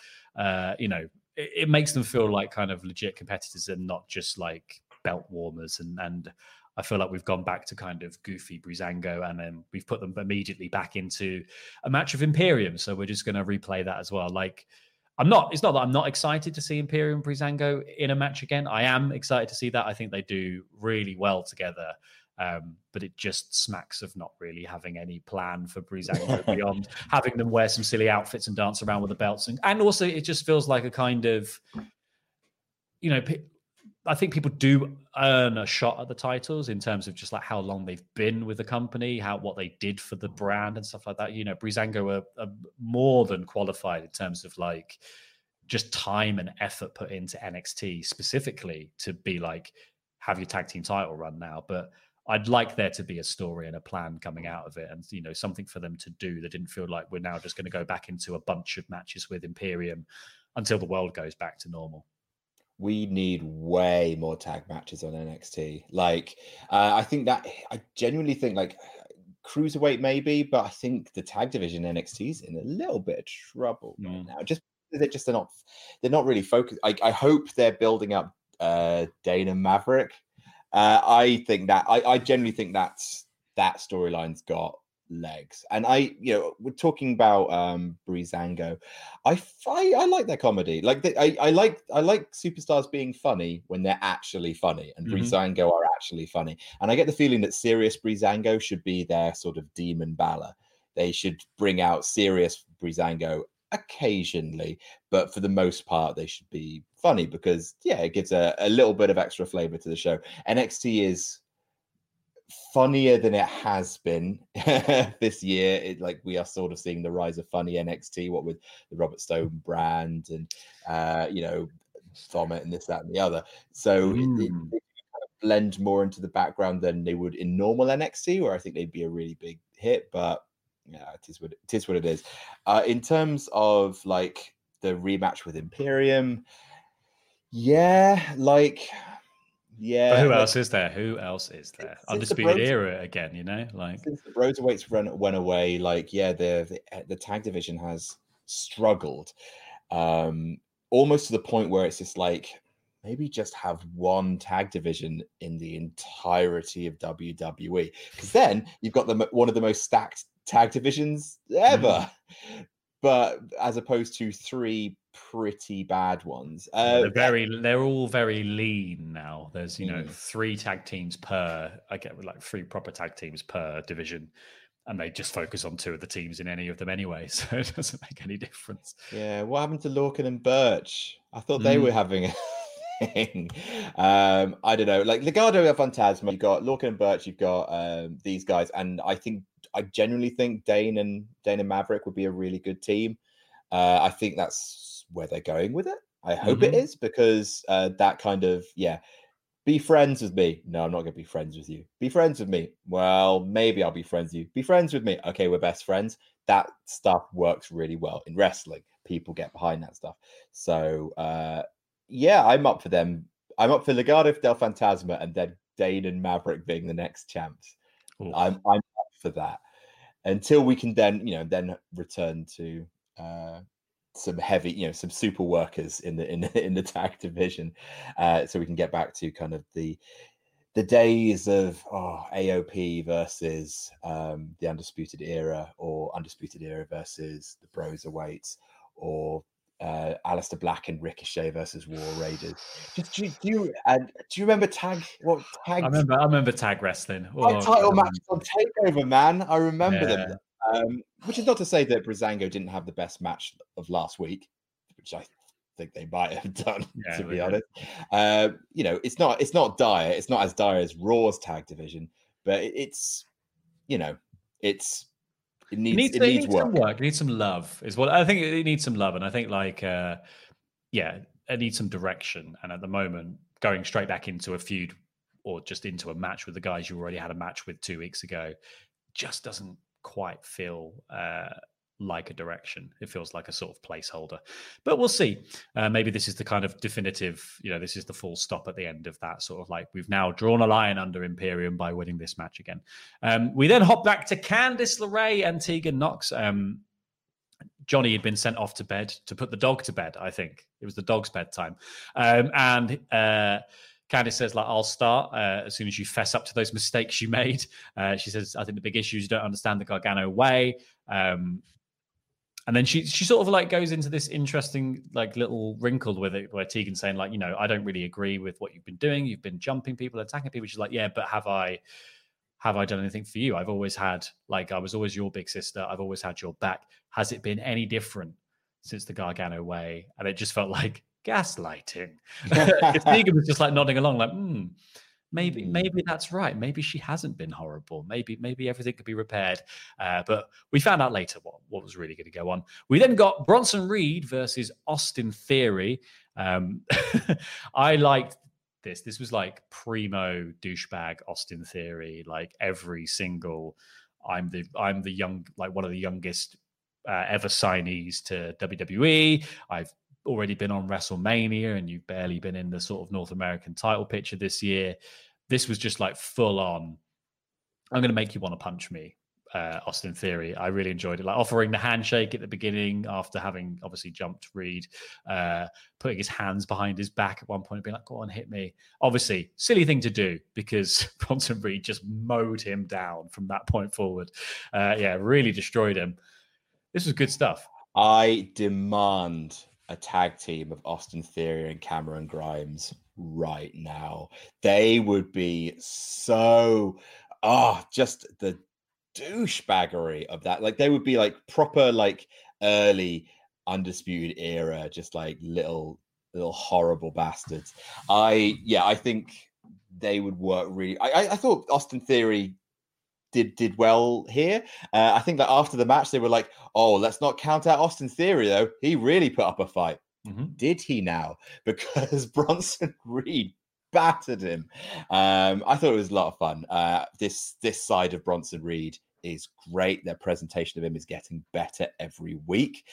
it makes them feel like kind of legit competitors and not just like belt warmers. And I feel like we've gone back to kind of goofy Breezango, and then we've put them immediately back into a match of Imperium. So we're just going to replay that as well. Like, it's not that I'm not excited to see Imperium and Breezango in a match again. I am excited to see that. I think they do really well together. But it just smacks of not really having any plan for Breezango beyond having them wear some silly outfits and dance around with the belts. And also it just feels like a kind of, you know, I think people do earn a shot at the titles in terms of just like how long they've been with the company, what they did for the brand and stuff like that. You know, Breezango are more than qualified in terms of like just time and effort put into NXT specifically to be like, have your tag team title run now. But I'd like there to be a story and a plan coming out of it, and you know, something for them to do that didn't feel like we're now just going to go back into a bunch of matches with Imperium until the world goes back to normal. We need way more tag matches on NXT. Like, I genuinely think like cruiserweight maybe, but I think the tag division NXT is in a little bit of trouble right now. Just they're not really focused. I hope they're building up Dana Maverick. I think that I genuinely think that storyline's got legs. And we're talking about Breezango. I like their comedy. Like I like superstars being funny when they're actually funny, and Breezango are actually funny. And I get the feeling that serious Breezango should be their sort of Demon Balor. They should bring out serious Breezango occasionally, but for the most part, they should be funny because, it gives a little bit of extra flavor to the show. NXT is funnier than it has been this year. We are sort of seeing the rise of funny NXT, what with the Robert Stone brand and, Vomit and this, that, and the other. So they kind of blend more into the background than they would in normal NXT, where I think they'd be a really big hit, but it is what it is. In terms of the rematch with Imperium, but who else is there? Undisputed Era again, since the Broserweights went away, the tag division has struggled, almost to the point where it's just maybe just have one tag division in the entirety of WWE, because then you've got one of the most stacked tag divisions ever, but as opposed to three pretty bad ones. They're all very lean now. There's 3 tag teams per. I get 3 proper tag teams per division, and they just focus on 2 of the teams in any of them anyway, so it doesn't make any difference. Yeah, what happened to Lorcan and Birch? I thought they were having a thing. I don't know. Legado of Fantasma, you've got Lorcan and Birch, you've got these guys, and I genuinely think Dane and Maverick would be a really good team. I think that's where they're going with it. I hope it is, because that kind of, be friends with me. No, I'm not going to be friends with you. Be friends with me. Well, maybe I'll be friends with you. Be friends with me. Okay, we're best friends. That stuff works really well in wrestling. People get behind that stuff. So, I'm up for them. I'm up for Legado del Fantasma and then Dane and Maverick being the next champs. Ooh. I'm up for that until we can then return to some heavy, some super workers in the tag division, so we can get back to kind of the days of AOP versus the Undisputed Era, or Undisputed Era versus the Broserweights, or Aleister Black and Ricochet versus War Raiders. Do you remember tag? What tag? I remember tag wrestling. Title matches on Takeover, man. I remember them. Which is not to say that Breezango didn't have the best match of last week, which I think they might have done, to be honest. It's not dire. It's not as dire as Raw's tag division, but it needs work. Some work. It needs some love. Is what I think. It needs some love, and I think it needs some direction. And at the moment, going straight back into a feud or just into a match with the guys you already had a match with 2 weeks ago just doesn't quite feel like a direction. It feels like a sort of placeholder, but we'll see. Maybe this is the kind of definitive, this is the full stop at the end of that sort of we've now drawn a line under Imperium by winning this match again. We then hop back to Candice LeRae and Tegan Nox. Johnny had been sent off to bed to put the dog to bed. I think it was the dog's bedtime. And Candice says, I'll start as soon as you fess up to those mistakes you made. She says, I think the big issue is you don't understand the Gargano way. And then she sort of goes into this interesting little wrinkle with it, where Tegan's saying I don't really agree with what you've been doing. You've been jumping people, attacking people. She's but have I done anything for you? I've always had I was always your big sister. I've always had your back. Has it been any different since the Gargano way? And it just felt like gaslighting. Tegan was just nodding along, maybe that's right. Maybe she hasn't been horrible. Maybe everything could be repaired. But we found out later what was really going to go on. We then got Bronson Reed versus Austin Theory. I liked this. This was primo douchebag Austin Theory. Every single, I'm the young, one of the youngest ever signees to WWE. I've already been on WrestleMania, and you've barely been in the sort of North American title picture this year. This was just full on, I'm going to make you want to punch me. Austin Theory. I really enjoyed it. Like offering the handshake at the beginning after having obviously jumped Reed, putting his hands behind his back at one point and being like, go on, hit me. Obviously, silly thing to do because Bronson Reed just mowed him down from that point forward. Really destroyed him. This was good stuff. I demand a tag team of Austin Theory and Cameron Grimes right now. They would be so just the douchebaggery of that. Like they would be like proper like early Undisputed Era, just like little horrible bastards. I think they would work really. I thought Austin Theory did well here. I think that after the match they were like, oh, let's not count out Austin Theory though. He really put up a fight. Mm-hmm. Did he now? Because Bronson Reed battered him. I thought it was a lot of fun. This side of Bronson Reed is great. Their presentation of him is getting better every week.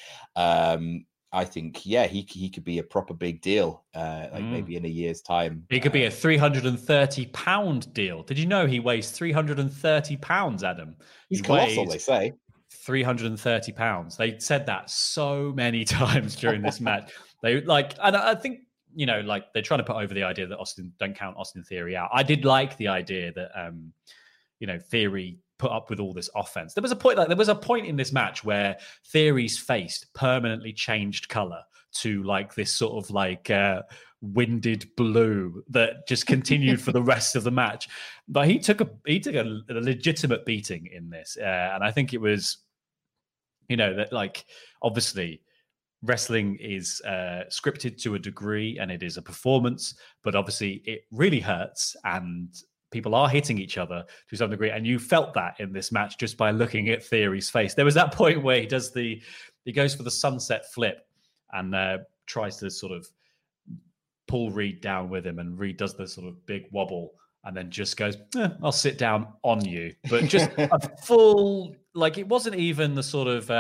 I think, he could be a proper big deal, maybe in a year's time. He could be a 330-pound deal. Did you know he weighs 330 pounds, Adam? He's colossal, they say. 330 pounds. They said that so many times during this match. And I think, they're trying to put over the idea that don't count Austin Theory out. I did like the idea that, Theory put up with all this offense. There was a point in this match where Theory's face permanently changed color to like this sort of like winded blue that just continued for the rest of the match. But he took a legitimate beating in this, and I think it was, that like obviously wrestling is scripted to a degree and it is a performance, but obviously it really hurts and people are hitting each other to some degree. And you felt that in this match just by looking at Theory's face. There was that point where he goes for the sunset flip and tries to sort of pull Reed down with him. And Reed does the sort of big wobble and then just goes, I'll sit down on you. But just a full, like, it wasn't even the sort of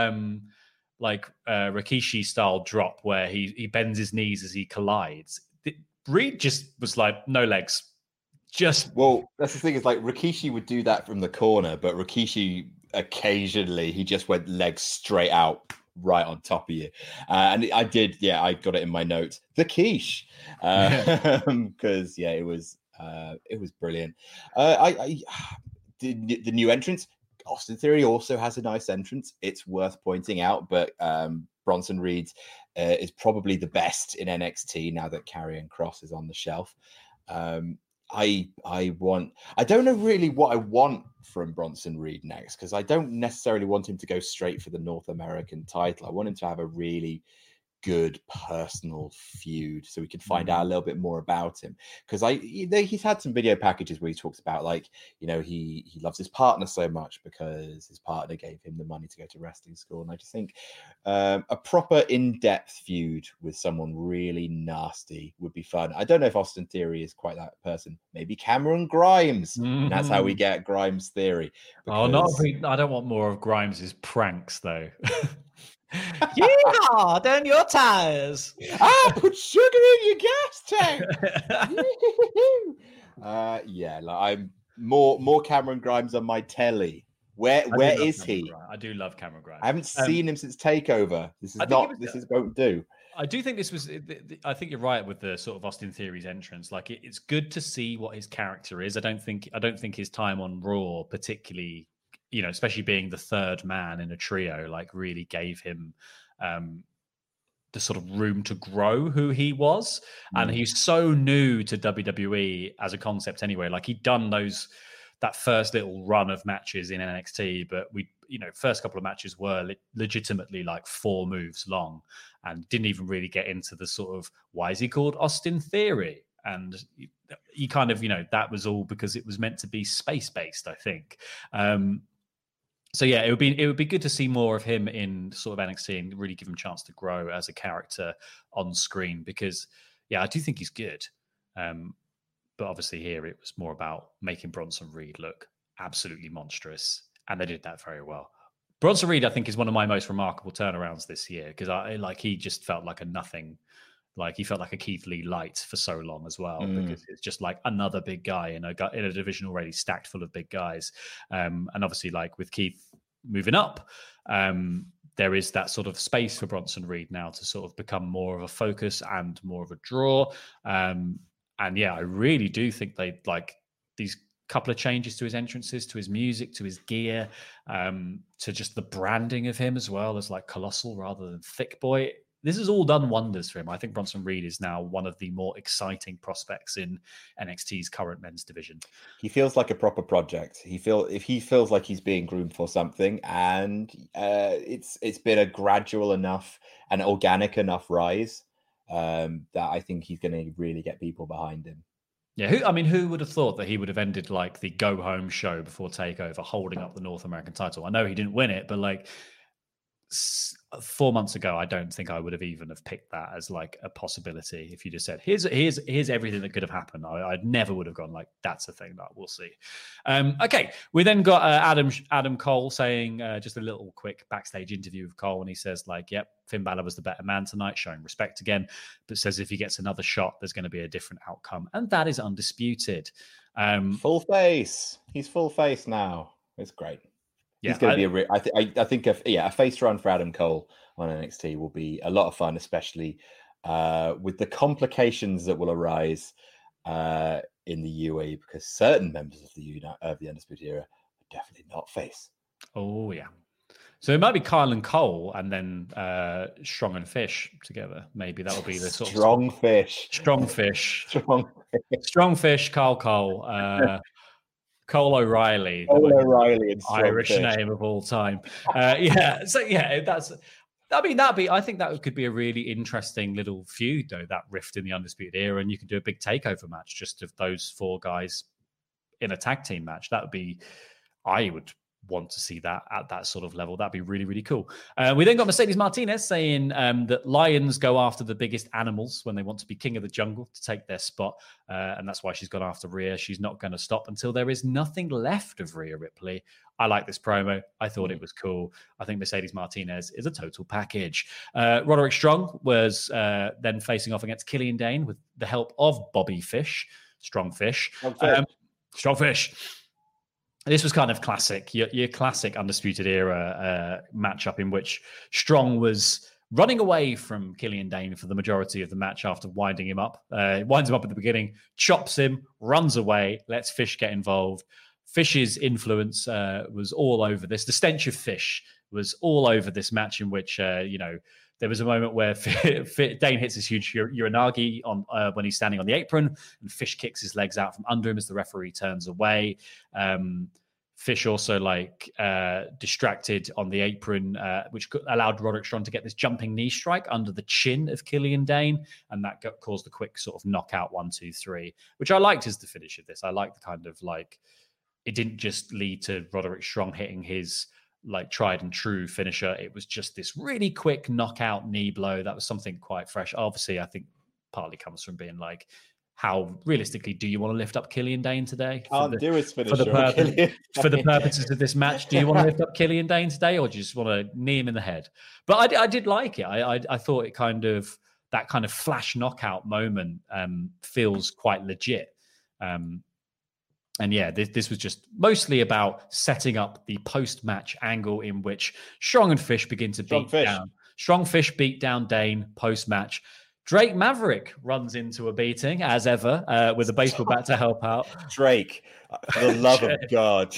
Rikishi style drop where he bends his knees as he collides. Reed just was like, no legs. That's the thing is like Rikishi would do that from the corner, but Rikishi occasionally he just went legs straight out right on top of you. And I got it in my notes. The quiche. Because it was brilliant. The new entrance, Austin Theory also has a nice entrance. It's worth pointing out, but Bronson Reed is probably the best in NXT now that Karrion Kross is on the shelf. I don't know really what I want from Bronson Reed next, because I don't necessarily want him to go straight for the North American title. I want him to have a really good personal feud so we can find out a little bit more about him, because he's had some video packages where he talks about he loves his partner so much because his partner gave him the money to go to wrestling school. And I just think a proper in-depth feud with someone really nasty would be fun. I don't know if Austin Theory is quite that person. Maybe Cameron Grimes. And that's how we get Grimes Theory. Because... I don't want more of Grimes' pranks though. Down your tires. Put sugar in your gas tank. I'm more Cameron Grimes on my telly. Where is he? I do love Cameron Grimes. I haven't seen him since Takeover. This won't do. I do think this was. I think you're right with the sort of Austin Theory's entrance. Like it's good to see what his character is. I don't think his time on Raw particularly, especially being the third man in a trio, like really gave him the sort of room to grow who he was. And he's so new to WWE as a concept anyway. Like he'd done that first little run of matches in NXT, but first couple of matches were legitimately like 4 moves long and didn't even really get into the sort of, why is he called Austin Theory? And he kind of, that was all because it was meant to be space-based, I think. So yeah, it would be good to see more of him in sort of NXT and really give him a chance to grow as a character on screen, because I do think he's good. But obviously here it was more about making Bronson Reed look absolutely monstrous, and they did that very well. Bronson Reed, I think, is one of my most remarkable turnarounds this year, because he just felt like a nothing Like he felt like a Keith Lee light for so long as well, because it's just like another big guy in a division already stacked full of big guys. And obviously, like with Keith moving up, there is that sort of space for Bronson Reed now to sort of become more of a focus and more of a draw. And yeah, I really do think they like these couple of changes to his entrances, to his music, to his gear, to just the branding of him as well as like Colossal rather than Thick Boy. This has all done wonders for him. I think Bronson Reed is now one of the more exciting prospects in NXT's current men's division. He feels like a proper project. He feels like he's being groomed for something, and it's been a gradual enough and organic enough rise that I think he's going to really get people behind him. Yeah, who would have thought that he would have ended like the go home show before TakeOver, holding up the North American title? I know he didn't win it, but like 4 months ago, I don't think I would have even have picked that as like a possibility. If you just said, here's everything that could have happened, I never would have gone like, that's a thing that we'll see. Okay, we then got Adam Cole saying just a little quick backstage interview with Cole, and he says like, yep, Finn Balor was the better man tonight, showing respect again, but says if he gets another shot, there's going to be a different outcome, and that is undisputed. Full face. He's full face now. It's great. Yeah, he's going to be I think a face run for Adam Cole on NXT will be a lot of fun, especially with the complications that will arise in the UAE, because certain members of the Undisputed Era are definitely not face. Oh yeah, so it might be Kyle and Cole, and then Strong and Fish together. Maybe that will be the sort Strong Fish, Kyle Cole. Cole O'Reilly, and Irish Fish. name of all time. I think that could be a really interesting little feud, though, that rift in the Undisputed Era, and you could do a big takeover match just of those four guys in a tag team match. That would be, I would want to see that at that sort of level. That'd be really, really cool. We then got Mercedes Martinez saying that lions go after the biggest animals when they want to be king of the jungle to take their spot. And that's why she's gone after Rhea. She's not going to stop until there is nothing left of Rhea Ripley. I like this promo. I thought it was cool. I think Mercedes Martinez is a total package. Roderick Strong was then facing off against Killian Dane with the help of Bobby Fish. Strong Fish. This was kind of classic, your classic Undisputed Era matchup in which Strong was running away from Killian Dane for the majority of the match after winding him up. Winds him up at the beginning, chops him, runs away, lets Fish get involved. Fish's influence was all over this. The stench of Fish was all over this match in which, there was a moment where Dane hits this huge Uranagi on when he's standing on the apron, and Fish kicks his legs out from under him as the referee turns away. Fish also distracted on the apron, which allowed Roderick Strong to get this jumping knee strike under the chin of Killian Dane, and that caused a quick sort of knockout 1, 2, 3, which I liked as the finish of this. I liked the kind of like, it didn't just lead to Roderick Strong hitting his like tried and true finisher. It was just this really quick knockout knee blow. That was something quite fresh. Obviously, I think partly comes from being like, how realistically do you want to lift up Killian Dane today? Can't do his finisher. For the purposes of this match, do you want to lift up Killian Dane today, or do you just want to knee him in the head? But I did like it. I thought it that kind of flash knockout moment feels quite legit. And yeah, this was just mostly about setting up the post-match angle in which Strong and Fish begin to beat down. Strong Fish beat down Dane post-match. Drake Maverick runs into a beating, as ever, with a baseball bat to help out. Drake, for the love of God.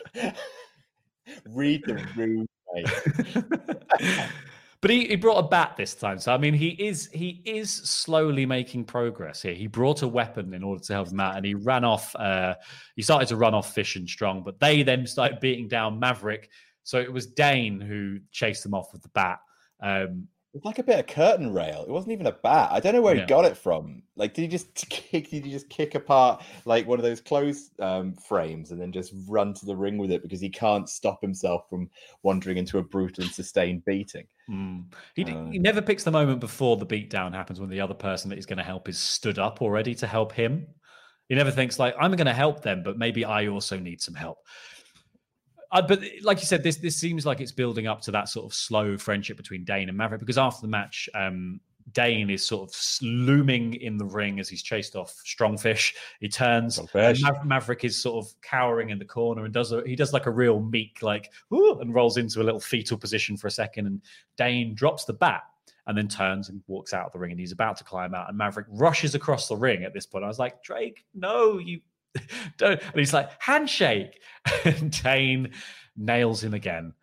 Read the room, mate. But he brought a bat this time. So, I mean, he is slowly making progress here. He brought a weapon in order to help him out, and he ran off. He started to run off Fish and Strong, but they then started beating down Maverick. So it was Dane who chased them off with the bat. It's like a bit of curtain rail. It wasn't even a bat. I don't know where he got it from. Like, did he just kick apart like one of those clothes frames and then just run to the ring with it because he can't stop himself from wandering into a brutal and sustained beating? He never picks the moment before the beatdown happens when the other person that he's going to help is stood up already to help him. He never thinks like, I'm going to help them, but maybe I also need some help. But like you said, this seems like it's building up to that sort of slow friendship between Dane and Maverick, because after the match, Dane is sort of looming in the ring as he's chased off Strongfish. He turns, and Maverick is sort of cowering in the corner and he does like a real meek, like, ooh, and rolls into a little fetal position for a second. And Dane drops the bat and then turns and walks out of the ring, and he's about to climb out. And Maverick rushes across the ring at this point. I was like, Drake, no, you don't. And he's like, handshake. And Dane nails him again.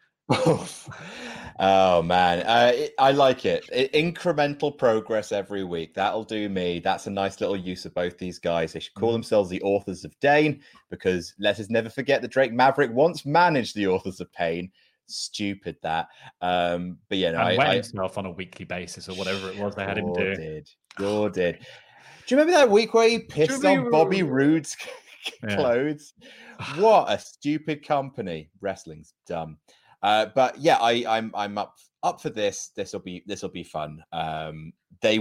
Oh man, I like it. Incremental progress every week. That'll do me. That's a nice little use of both these guys. They should call themselves the Authors of Dane, because let us never forget that Drake Maverick once managed the Authors of Pain. Stupid that. But yeah, no, I himself on a weekly basis or whatever it was they had him do. Sure did. Do you remember that week where he pissed on Bobby Roode's clothes? What a stupid company. Wrestling's dumb. But yeah, I'm up for this. This will be fun. They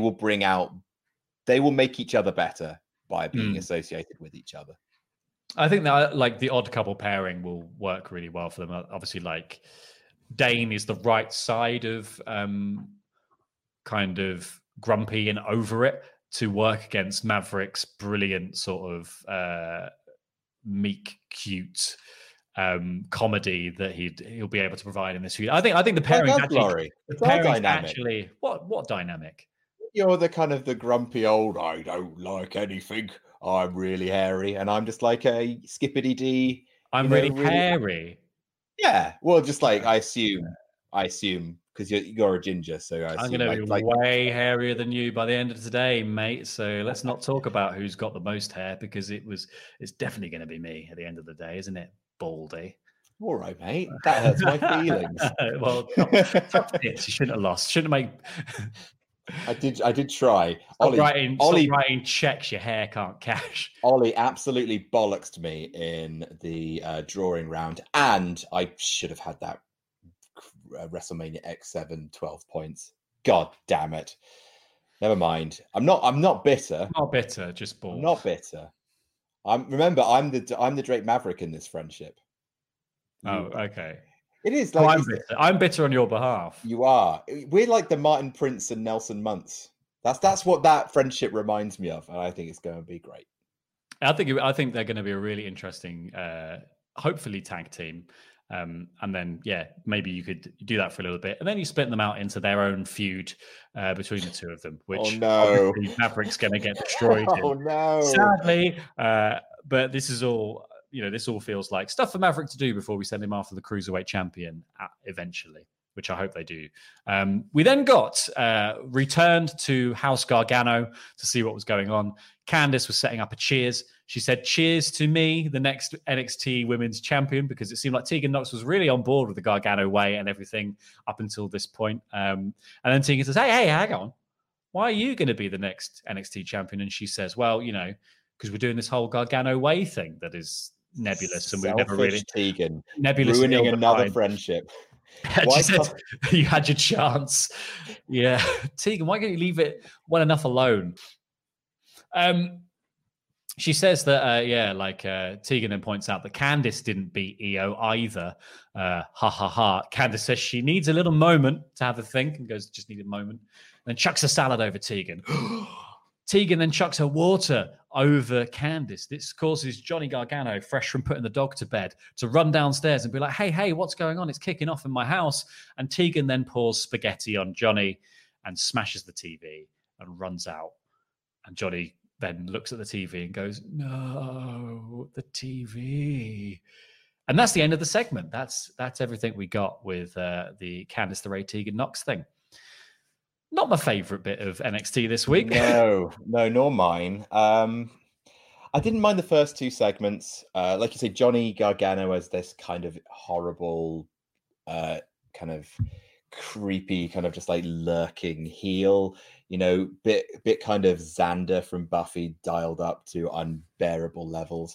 will make each other better by being associated with each other. I think that like the odd couple pairing will work really well for them. Obviously, like Dane is the right side of kind of grumpy and over it to work against Maverick's brilliant sort of meek, cute comedy that he'll be able to provide in this feud. I think the pairing actually what dynamic? You're the kind of the grumpy old, I don't like anything, I'm really hairy, and I'm just like a skippity dee. I'm really hairy. Yeah, well, just like I assume because you're a ginger, so I'm going to be way hairier than you by the end of today, mate. So let's not talk about who's got the most hair, because it's definitely going to be me at the end of the day, isn't it, Baldy? All right, mate. That hurts my feelings. Well, tough hits. You shouldn't have lost. Shouldn't have made. I did try. Ollie writing checks your hair can't cash. Ollie absolutely bollocksed me in the drawing round, and I should have had that WrestleMania X7 12 points. God damn it. Never mind. I'm not bitter. Not bitter, just bored. I'm not bitter. I'm the Drake Maverick in this friendship. Oh, okay. It is like I'm bitter on your behalf. You are. We're like the Martin Prince and Nelson Muntz. That's what that friendship reminds me of, and I think it's going to be great. I think they're going to be a really interesting, hopefully tag team. And then, maybe you could do that for a little bit, and then you split them out into their own feud between the two of them, which Maverick's going to get destroyed. No, sadly. But this is all. This all feels like stuff for Maverick to do before we send him after the Cruiserweight champion eventually, which I hope they do. We then got returned to House Gargano to see what was going on. Candice was setting up a cheers. She said, cheers to me, the next NXT women's champion, because it seemed like Tegan Nox was really on board with the Gargano way and everything up until this point. And then Tegan says, hey, hang on. Why are you going to be the next NXT champion? And she says, well, because we're doing this whole Gargano way thing that is nebulous, and we've never really Tegan nebulous ruining another friendship. She said you had your chance. Yeah, Tegan, why can't you leave it well enough alone? She says that Tegan then points out that Candice didn't beat Io either. Ha ha ha. Candice says she needs a little moment to have a think, and goes, just need a moment, and then chucks a salad over Tegan. Tegan then chucks her water over Candice. This causes Johnny Gargano, fresh from putting the dog to bed, to run downstairs and be like, hey, what's going on? It's kicking off in my house. And Tegan then pours spaghetti on Johnny and smashes the TV and runs out. And Johnny then looks at the TV and goes, no, the TV. And that's the end of the segment. That's everything we got with the Candice LeRae Tegan Nox thing. Not my favorite bit of NXT this week. No, nor mine. I didn't mind the first two segments. Like you said, Johnny Gargano as this kind of horrible, kind of creepy, kind of just like lurking heel, bit kind of Xander from Buffy dialed up to unbearable levels.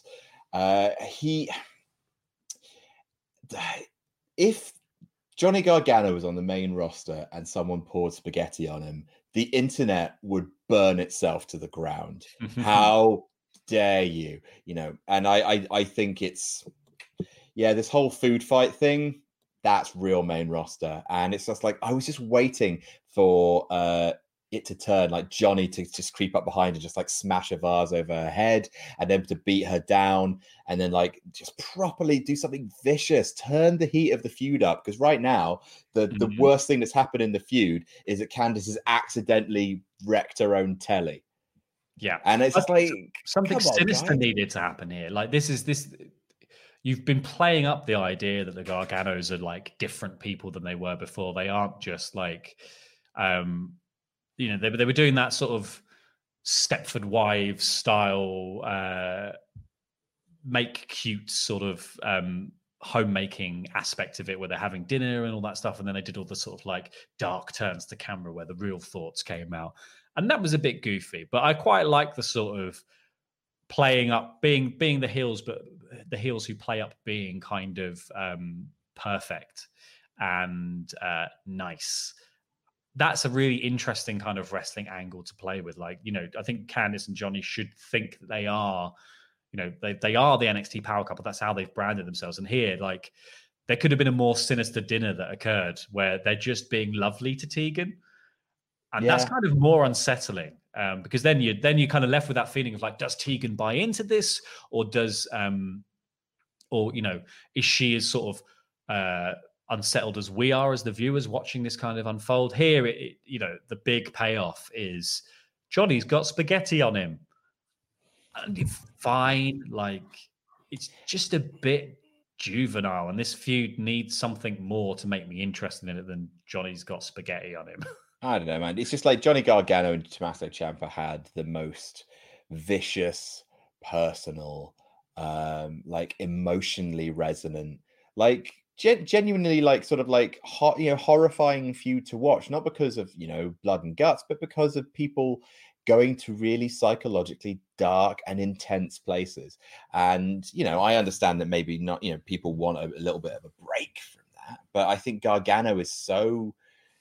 If Johnny Gargano was on the main roster and someone poured spaghetti on him, the internet would burn itself to the ground. How dare you? And I think it's, this whole food fight thing, that's real main roster. And it's just like, I was just waiting for it to turn, like Johnny to just creep up behind and just like smash a vase over her head, and then to beat her down, and then like just properly do something vicious, turn the heat of the feud up. Because right now, the worst thing that's happened in the feud is that Candice has accidentally wrecked her own telly. Yeah, and it's just like something sinister needed to happen here. Like this. You've been playing up the idea that the Garganos are like different people than they were before. They aren't just like, they were doing that sort of Stepford Wives style, make cute sort of homemaking aspect of it, where they're having dinner and all that stuff. And then they did all the sort of like dark turns to camera where the real thoughts came out. And that was a bit goofy, but I quite like the sort of playing up, being the heels, but the heels who play up being kind of perfect and nice. That's a really interesting kind of wrestling angle to play with. Like, I think Candice and Johnny should think that they are, they are the NXT power couple. That's how they've branded themselves. And here, like, there could have been a more sinister dinner that occurred where they're just being lovely to Tegan. And that's kind of more unsettling, because then you're kind of left with that feeling of like, does Tegan buy into this, or does, is she as sort of unsettled as we are as the viewers watching this kind of unfold? Here, the big payoff is Johnny's got spaghetti on him, and it's fine. Like, it's just a bit juvenile, and this feud needs something more to make me interested in it than Johnny's got spaghetti on him. I don't know, man. It's just like Johnny Gargano and Tommaso Ciampa had the most vicious, personal, like emotionally resonant, like genuinely like sort of like horrifying feud to watch. Not because of blood and guts, but because of people going to really psychologically dark and intense places. And I understand that maybe not. People want a little bit of a break from that, but I think Gargano is so.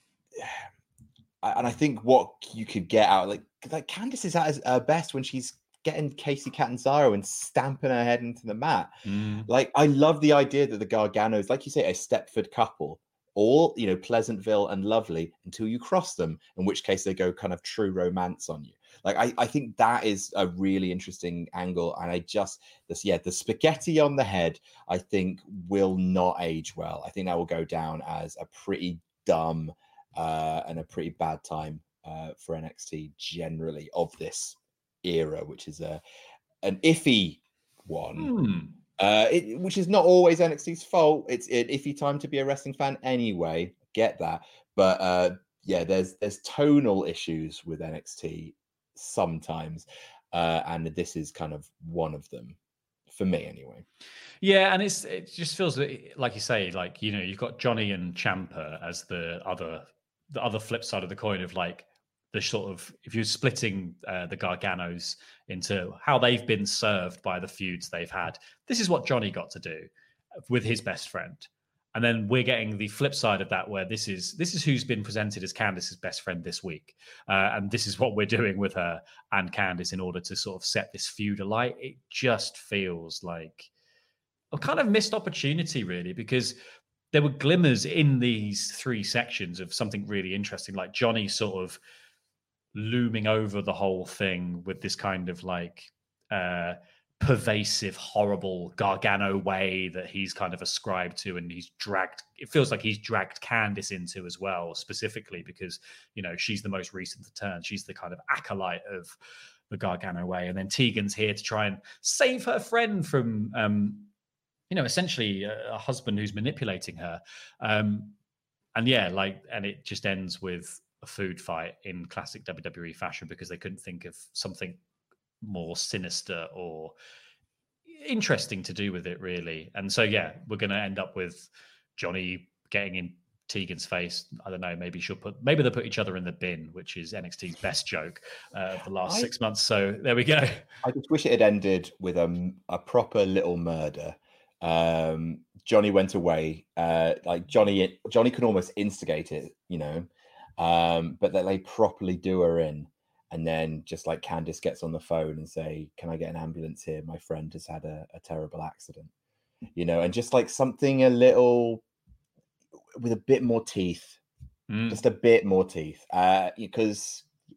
And I think what you could get out, like Candice is at her best when she's getting Kacy Catanzaro and stamping her head into the mat. Like, I love the idea that the Garganos, like you say, a Stepford couple, all Pleasantville and lovely until you cross them, in which case they go kind of true romance on you. Like, I think that is a really interesting angle, and the spaghetti on the head, I think will not age well. I think that will go down as a pretty dumb. And a pretty bad time for NXT generally of this era, which is an iffy one, which is not always NXT's fault. It's an iffy time to be a wrestling fan anyway. Get that, but there's tonal issues with NXT sometimes, and this is kind of one of them for me anyway. Yeah, and it just feels like you say, like you've got Johnny and Ciampa as the other flip side of the coin of like the sort of, if you're splitting the Garganos into how they've been served by the feuds they've had, this is what Johnny got to do with his best friend. And then we're getting the flip side of that, where this is who's been presented as Candice's best friend this week. And this is what we're doing with her and Candice in order to sort of set this feud alight. It just feels like a kind of missed opportunity, really, because there were glimmers in these three sections of something really interesting, like Johnny sort of looming over the whole thing with this kind of like pervasive, horrible Gargano way that he's kind of ascribed to, and it feels like he's dragged Candice into as well, specifically because, she's the most recent to turn. She's the kind of acolyte of the Gargano way. And then Tegan's here to try and save her friend from, essentially a husband who's manipulating her. And it just ends with a food fight in classic WWE fashion because they couldn't think of something more sinister or interesting to do with it, really. And so, we're going to end up with Johnny getting in Tegan's face. I don't know, maybe they'll put each other in the bin, which is NXT's best joke of the last 6 months. So there we go. I just wish it had ended with a proper little murder. Johnny went away. Like Johnny could almost instigate it, but that they properly do her in, and then just like Candice gets on the phone and say, "Can I get an ambulance here? My friend has had a terrible accident," and just like something a little with a bit more teeth, just a bit more teeth, because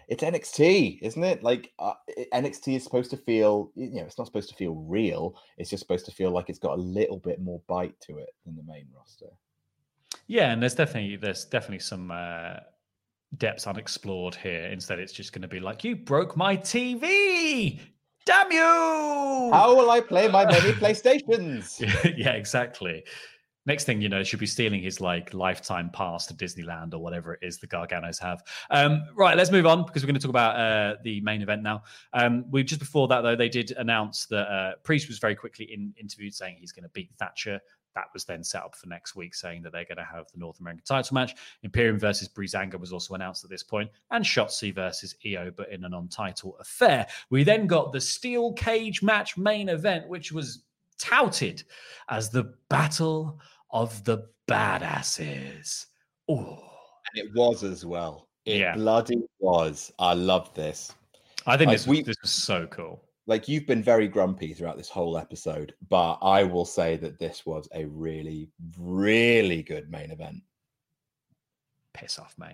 it's NXT, isn't it? Like NXT is supposed to feel, it's not supposed to feel real. It's just supposed to feel like it's got a little bit more bite to it than the main roster. Yeah, and there's definitely some depths unexplored here. Instead, it's just going to be like, you broke my TV. Damn you! How will I play my many PlayStations? Yeah, exactly. Next thing you know, she'll be stealing his like lifetime pass to Disneyland or whatever it is the Garganos have. Right, let's move on because we're going to talk about the main event now. We just before that though, they did announce that Priest was very quickly interviewed saying he's going to beat Thatcher. That was then set up for next week, saying that they're going to have the North American title match. Imperium versus Breezango was also announced at this point, and Shotzi versus Io, but in a non-title affair. We then got the steel cage match main event, which was touted as the Battle of the Badasses. Oh, and it was as well. It bloody was. I loved this. I think this was so cool. Like, you've been very grumpy throughout this whole episode, but I will say that this was a really, really good main event. Piss off, mate.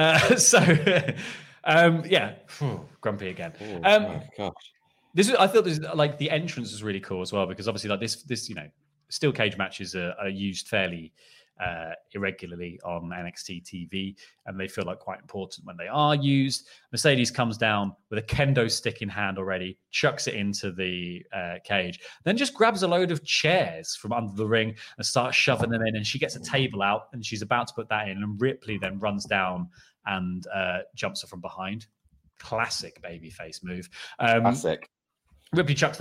Grumpy again. Oh, gosh. I thought this like the entrance was really cool as well, because obviously like this steel cage matches are used fairly irregularly on NXT TV, and they feel like quite important when they are used. Mercedes comes down with a kendo stick in hand already, chucks it into the cage, then just grabs a load of chairs from under the ring and starts shoving them in, and she gets a table out and she's about to put that in, and Ripley then runs down and jumps her from behind. Classic babyface move. Classic. Ripley chucks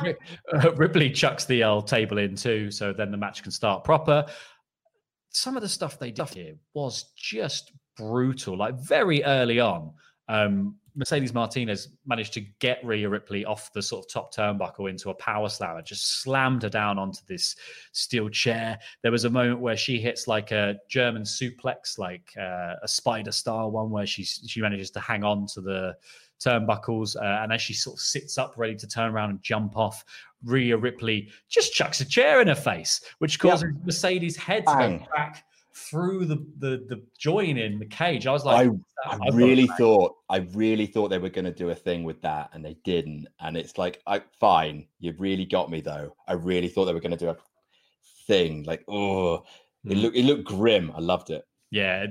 the old table in too, so then the match can start proper. Some of the stuff they did here was just brutal. Like very early on, Mercedes Martinez managed to get Rhea Ripley off the sort of top turnbuckle into a power slam and just slammed her down onto this steel chair. There was a moment where she hits like a German suplex, like a spider style one, where she manages to hang on to the turnbuckles, and as she sort of sits up ready to turn around and jump off, Rhea Ripley just chucks a chair in her face, which causes Mercedes' head to go back through the join in the cage. I was like, I really thought they were going to do a thing with that, and they didn't. And it's like, fine, you've really got me though. I really thought they were going to do a thing. Like, it looked grim. I loved it. Yeah,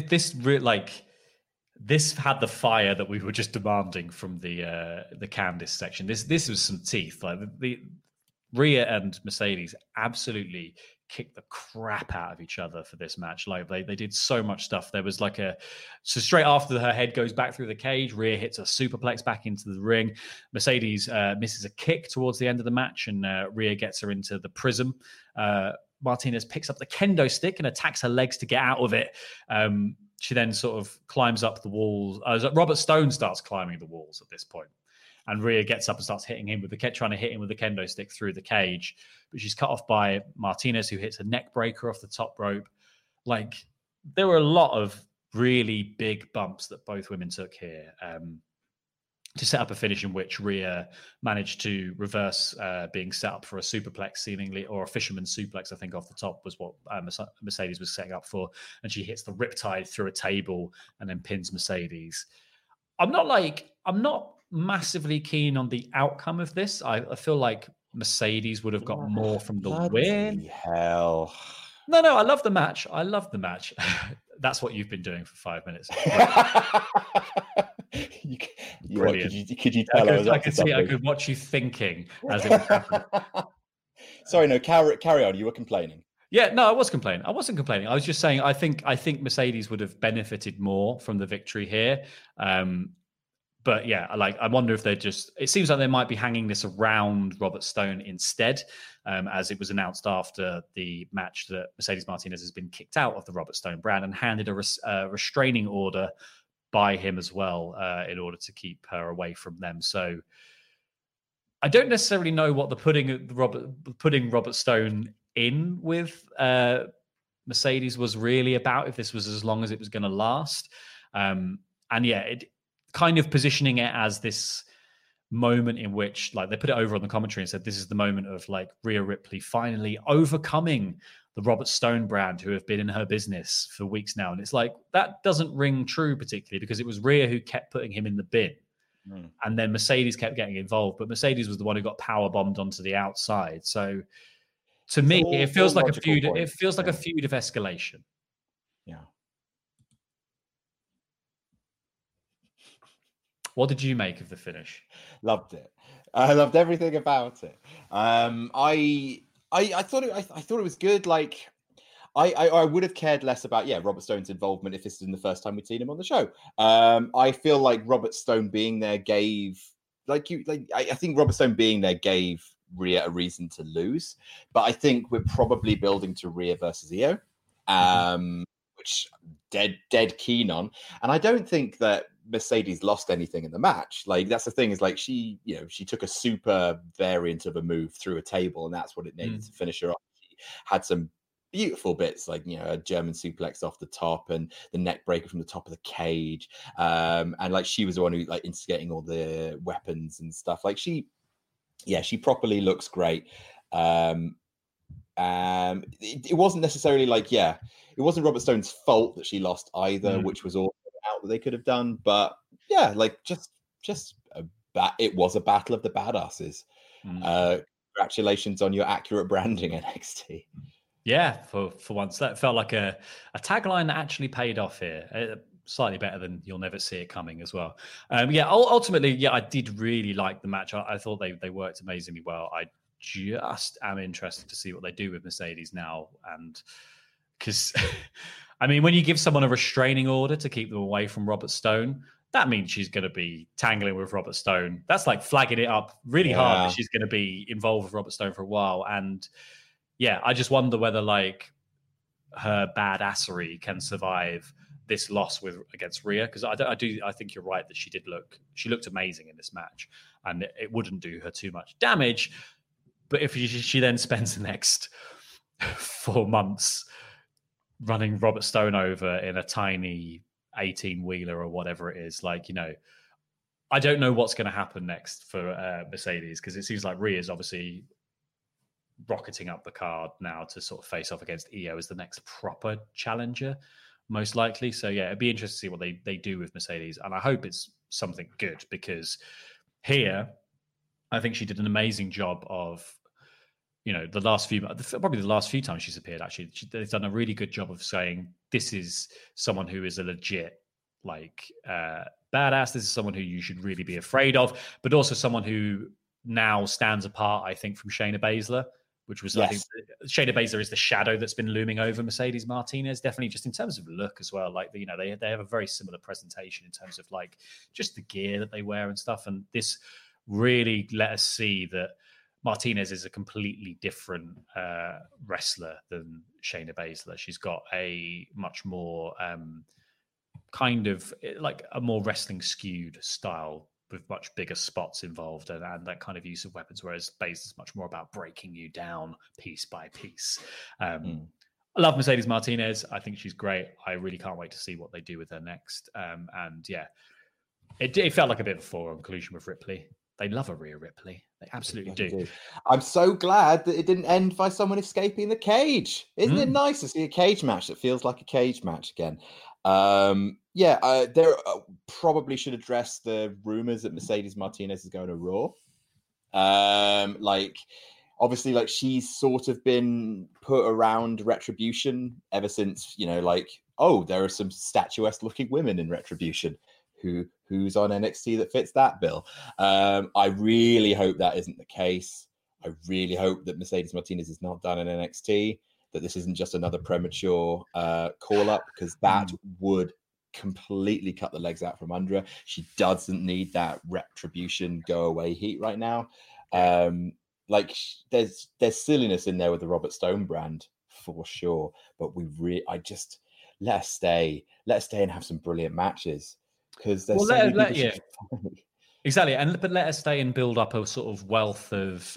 this had the fire that we were just demanding from the Candice section. This was some teeth. Like the Rhea and Mercedes absolutely kicked the crap out of each other for this match. Like they did so much stuff. There was so straight after her head goes back through the cage, Rhea hits a superplex back into the ring. Mercedes misses a kick towards the end of the match, and Rhea gets her into the prism. Martinez picks up the kendo stick and attacks her legs to get out of it. She then sort of climbs up the walls. Robert Stone starts climbing the walls at this point, and Rhea gets up and starts trying to hit him with the kendo stick through the cage, but she's cut off by Martinez, who hits a neck breaker off the top rope. Like, there were a lot of really big bumps that both women took here to set up a finish in which Rhea managed to reverse being set up for a superplex, seemingly, or a fisherman's suplex, I think, off the top was what Mercedes was setting up for. And she hits the riptide through a table and then pins Mercedes. I'm not massively keen on the outcome of this. I feel like Mercedes would have got more from the win. Hell. No, I love the match. That's what you've been doing for 5 minutes. Could you tell? I could watch you thinking as it was happening. Sorry, no, carry on. You were complaining. Yeah, no, I wasn't complaining. I was just saying I think Mercedes would have benefited more from the victory here. But yeah, I wonder if it seems like they might be hanging this around Robert Stone instead, as it was announced after the match that Mercedes Martinez has been kicked out of the Robert Stone brand and handed a restraining order by him as well, in order to keep her away from them. So I don't necessarily know what the putting Robert Stone in with Mercedes was really about, if this was as long as it was going to last. And yeah, it kind of positioning it as this moment in which like they put it over on the commentary and said this is the moment of like Rhea Ripley finally overcoming the Robert Stone brand who have been in her business for weeks now. And it's like, that doesn't ring true particularly because it was Rhea who kept putting him in the bin. And then Mercedes kept getting involved, but Mercedes was the one who got power bombed onto the outside. So to me, it feels like a feud. It feels like a feud of escalation. Yeah. What did you make of the finish? Loved it. I loved everything about it. I thought it was good. Like I would have cared less about Robert Stone's involvement if this had been the first time we'd seen him on the show. I feel like Robert Stone being there gave I think Robert Stone being there gave Rhea a reason to lose. But I think we're probably building to Rhea versus Io, which dead keen on. And I don't think that Mercedes lost anything in the match. Like that's the thing is like she took a super variant of a move through a table, and that's what it needed to finish her off. She had some beautiful bits like a German suplex off the top and the neck breaker from the top of the cage, and like she was the one who like instigating all the weapons and stuff. Like she properly looks great. It wasn't necessarily like it wasn't Robert Stone's fault that she lost either, which was all out that they could have done, but like just it was a battle of the badasses. Congratulations on your accurate branding, NXT. Yeah, for once that felt like a tagline that actually paid off here. Slightly better than You'll Never See It Coming as well. Ultimately, I did really like the match. I thought they worked amazingly well. I just am interested to see what they do with Mercedes now, and because I mean, when you give someone a restraining order to keep them away from Robert Stone, that means she's going to be tangling with Robert Stone. That's like flagging it up really hard that she's going to be involved with Robert Stone for a while. And I just wonder whether like her badassery can survive this loss against Rhea, because I think you're right that she looked amazing in this match, and it wouldn't do her too much damage. But if she then spends the next 4 months running Robert Stone over in a tiny 18-wheeler or whatever it is, like, I don't know what's going to happen next for Mercedes, because it seems like Rhea's obviously rocketing up the card now to sort of face off against Io as the next proper challenger, most likely. So it'd be interesting to see what they do with Mercedes, and I hope it's something good, because here I think she did an amazing job of the last few times she's appeared, actually, they've done a really good job of saying this is someone who is a legit badass. This is someone who you should really be afraid of, but also someone who now stands apart, I think, from Shayna Baszler, which was, I think, Shayna Baszler is the shadow that's been looming over Mercedes Martinez, definitely just in terms of look as well. Like, they have a very similar presentation in terms of like just the gear that they wear and stuff. And this really let us see that Martinez is a completely different wrestler than Shayna Baszler. She's got a much more kind of like a more wrestling skewed style with much bigger spots involved and that kind of use of weapons, whereas Baszler's much more about breaking you down piece by piece. I love Mercedes Martinez. I think she's great. I really can't wait to see what they do with her next. It felt like a bit of a foregone conclusion with Ripley. They love a Rhea Ripley. They absolutely do. I'm so glad that it didn't end by someone escaping the cage. Isn't it nice to see a cage match that feels like a cage match again? They probably should address the rumors that Mercedes Martinez is going to Raw. Obviously, like, she's sort of been put around Retribution ever since, there are some statuesque looking women in Retribution. Who's on NXT that fits that bill? I really hope that isn't the case. I really hope that Mercedes Martinez is not done in NXT, that this isn't just another premature call-up, because that would completely cut the legs out from under her. She doesn't need that Retribution go-away heat right now. There's silliness in there with the Robert Stone brand, for sure. But let us stay and have some brilliant matches. Because there's exactly, but let us stay and build up a sort of wealth of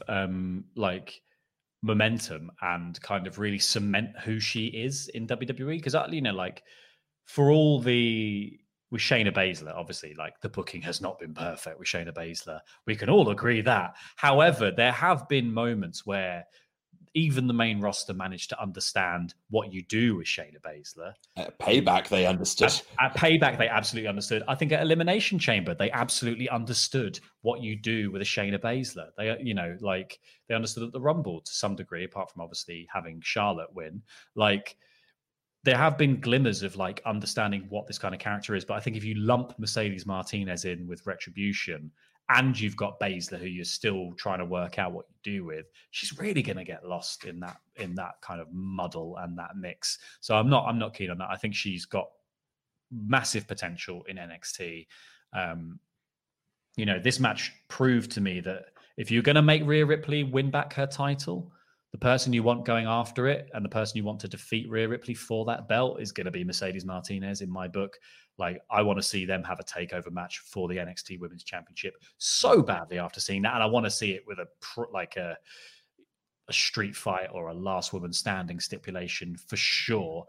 momentum and kind of really cement who she is in WWE. Because for all the with Shayna Baszler, obviously, like the booking has not been perfect with Shayna Baszler. We can all agree that. However, there have been moments where even the main roster managed to understand what you do with Shayna Baszler. At Payback, they understood. At Payback, they absolutely understood. I think at Elimination Chamber, they absolutely understood what you do with a Shayna Baszler. They, you know, like they understood at the Rumble to some degree, apart from obviously having Charlotte win. Like there have been glimmers of like understanding what this kind of character is. But I think if you lump Mercedes Martinez in with Retribution, and you've got Baszler, who you're still trying to work out what you do with, she's really going to get lost in that kind of muddle and that mix. So I'm not keen on that. I think she's got massive potential in NXT. You know, this match proved to me that if you're going to make Rhea Ripley win back her title, the person you want going after it and the person you want to defeat Rhea Ripley for that belt is going to be Mercedes Martinez in my book. Like, I want to see them have a takeover match for the NXT Women's Championship so badly after seeing that. And I want to see it with a street fight or a last woman standing stipulation for sure.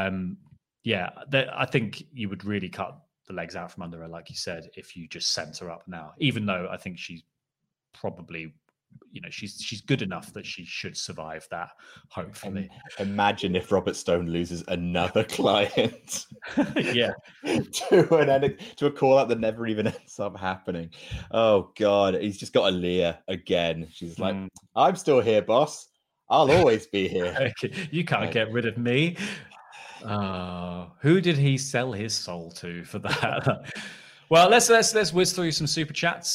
I think you would really cut the legs out from under her, like you said, if you just sent her up now, even though I think she's probably, you know, she's good enough that she should survive that, hopefully. Imagine if Robert Stone loses another client. Yeah. to a call out that never even ends up happening. Oh God, he's just got Aaliyah again. She's like, I'm still here, boss. I'll always be here. You can't get rid of me. Who did he sell his soul to for that? Well, let's whiz through some super chats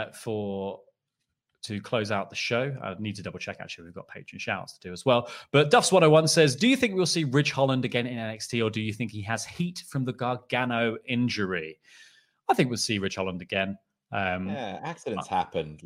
to close out the show. I need to double check, actually. We've got Patreon shouts to do as well. But Duffs101 says, do you think we'll see Ridge Holland again in NXT, or do you think he has heat from the Gargano injury? I think we'll see Ridge Holland again. Accidents happened.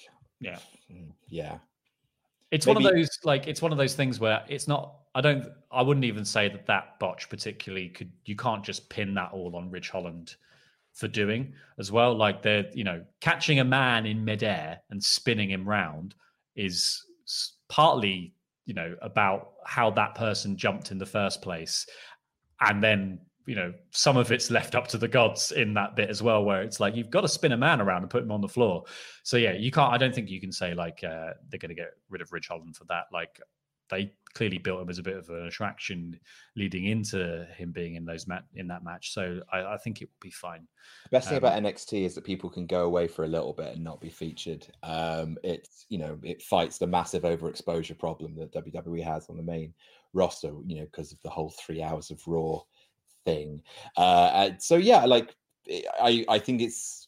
It's one of those things where it's not, I wouldn't even say that botch particularly you can't just pin that all on Ridge Holland for doing as well. Like they're, you know, catching a man in midair and spinning him round is partly, you know, about how that person jumped in the first place. And then, you know, some of it's left up to the gods in that bit as well, where it's like, you've got to spin a man around and put him on the floor. So yeah, I don't think you can say like, they're going to get rid of Ridge Holland for that. Like they clearly built him as a bit of an attraction leading into him being in that match. So I think it will be fine. The best thing about NXT is that people can go away for a little bit and not be featured. It's, you know, it fights the massive overexposure problem that WWE has on the main roster, you know, because of the whole 3 hours of Raw thing. So yeah, like I think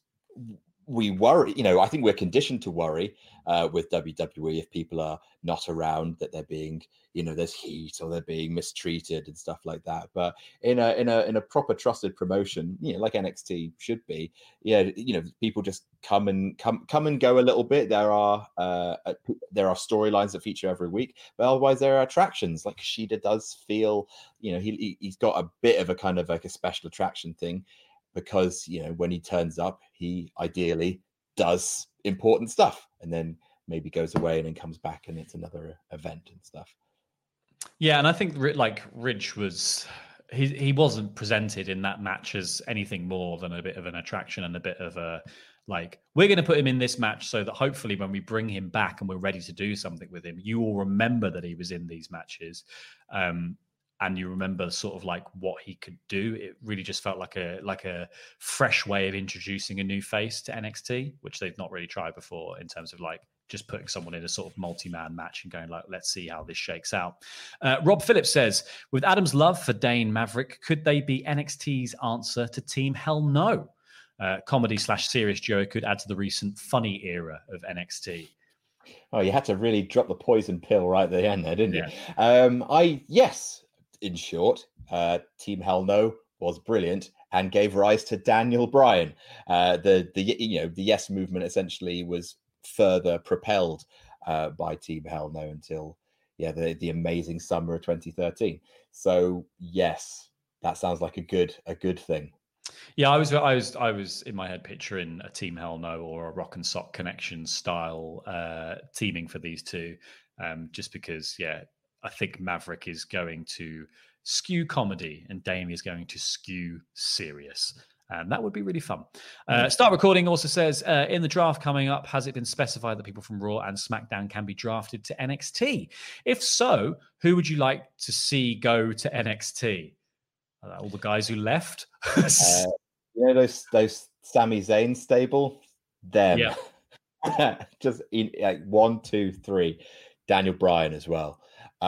we worry, you know, I think we're conditioned to worry with WWE if people are not around, that they're being, you know, there's heat or they're being mistreated and stuff like that. But in a proper trusted promotion, you know, like NXT should be, yeah, you know, people just come and go a little bit. There are storylines that feature every week, but otherwise there are attractions. Like Kushida does feel, you know, he's got a bit of a kind of like a special attraction thing, because, you know, when he turns up, he ideally does important stuff and then maybe goes away and then comes back and it's another event and stuff. Yeah, and I think like Ridge he wasn't presented in that match as anything more than a bit of an attraction and a bit of a, like, we're going to put him in this match so that hopefully when we bring him back and we're ready to do something with him, you will remember that he was in these matches. And you remember sort of like what he could do. It really just felt like a fresh way of introducing a new face to NXT, which they've not really tried before in terms of like just putting someone in a sort of multi-man match and going like, let's see how this shakes out. Rob Phillips says, with Adam's love for Dane Maverick, could they be NXT's answer to Team Hell No? Comedy/serious duo could add to the recent funny era of NXT. Oh, you had to really drop the poison pill right at the end there, didn't you? Yes. In short, Team Hell No was brilliant and gave rise to Daniel Bryan. The Yes movement essentially was further propelled by Team Hell No until the amazing summer of 2013. So yes, that sounds like a good thing. Yeah, I was in my head picturing a Team Hell No or a Rock and Sock Connection style teaming for these two, just because I think Maverick is going to skew comedy and Damien is going to skew serious. And that would be really fun. Start Recording also says, in the draft coming up, has it been specified that people from Raw and SmackDown can be drafted to NXT? If so, who would you like to see go to NXT? All the guys who left? Those Sami Zayn stable? Them. Yeah. Just like 1, 2, 3. Daniel Bryan as well.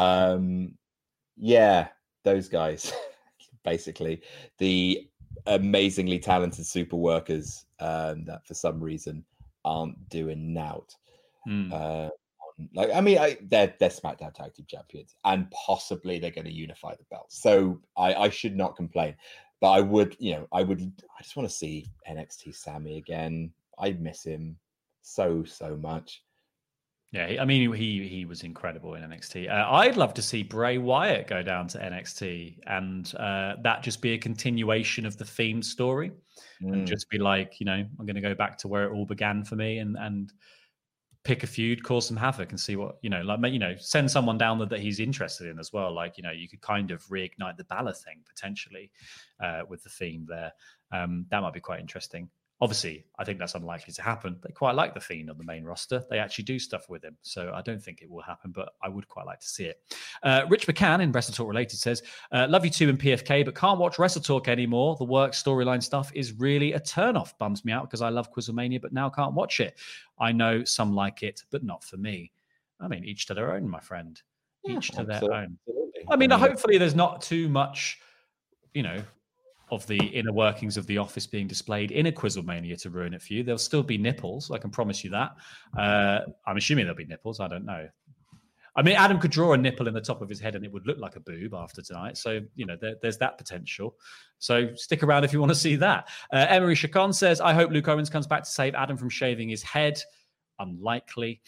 Those guys. Basically. The amazingly talented super workers that for some reason aren't doing nout. They're SmackDown Tag Team Champions, and possibly they're going to unify the belts. So I should not complain, but I just want to see NXT Sammy again. I miss him so much. Yeah, I mean, he was incredible in NXT. I'd love to see Bray Wyatt go down to NXT and that just be a continuation of the Fiend story and just be like, I'm going to go back to where it all began for me and pick a feud, cause some havoc and see what, send someone down that he's interested in as well. Like, you could kind of reignite the Balor thing potentially with the Fiend there. That might be quite interesting. Obviously, I think that's unlikely to happen. They quite like the Fiend on the main roster. They actually do stuff with him. So I don't think it will happen, but I would quite like to see it. Rich McCann in Wrestle Talk Related says, love you two in PFK, but can't watch Wrestle Talk anymore. The work storyline stuff is really a turn-off. Bums me out because I love Quizlemania, but now can't watch it. I know some like it, but not for me. I mean, each to their own, my friend. Each to their own. I mean, hopefully there's not too much, of the inner workings of the office being displayed in a Quizlemania to ruin it for you. There'll still be nipples. I can promise you that. I'm assuming there'll be nipples. I don't know. I mean, Adam could draw a nipple in the top of his head and it would look like a boob after tonight. So, there's that potential. So stick around if you want to see that. Emery Chacon says, I hope Luke Owens comes back to save Adam from shaving his head. Unlikely.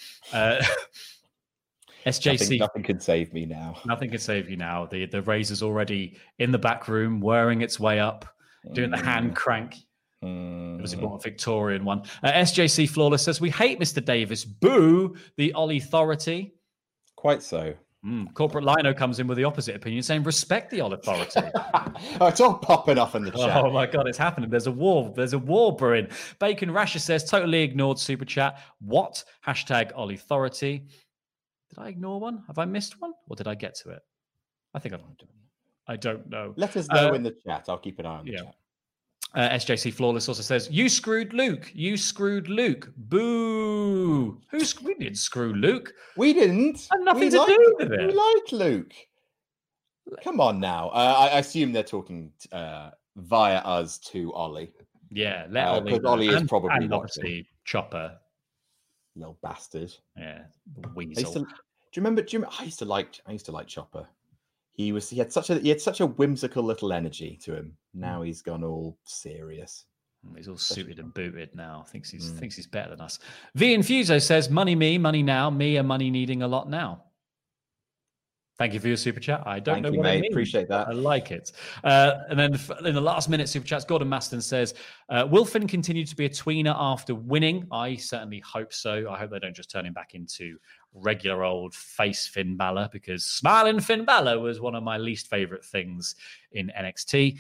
SJC. Nothing can save me now. Nothing can save you now. The razor's already in the back room, whirring its way up, doing the hand crank. It was a Victorian one. SJC Flawless says, we hate Mr. Davis. Boo, the Ollie Authority. Quite so. Corporate Lino comes in with the opposite opinion, saying, respect the Ollie Authority. It's all popping off in the chat. Oh my God, it's happening. There's a war brewing. Bacon Rasher says, totally ignored super chat. What? # Ollie Authority. Did I ignore one? Have I missed one? Or did I get to it? I think I don't know. Let us know in the chat. I'll keep an eye on the chat. SJC Flawless also says, you screwed Luke. You screwed Luke. Boo. We didn't screw Luke. We didn't. Had nothing to do with it. We like Luke. Come on now. I assume they're talking via us to Ollie. Yeah, let Ollie. Because Ollie is probably obviously Chopper. Little bastard. Yeah, the weasel. Do you remember? I used to like Chopper. He had such a whimsical little energy to him. Now he's gone all serious. He's all suited and booted now. Thinks he's better than us. V Infuso says, money me, money now. Me a money needing a lot now. Thank you for your super chat. I don't know what it means. Appreciate that. I like it. And then in the last minute super chats, Gordon Maston says, will Finn continue to be a tweener after winning? I certainly hope so. I hope they don't just turn him back into regular old face Finn Balor, because smiling Finn Balor was one of my least favorite things in NXT.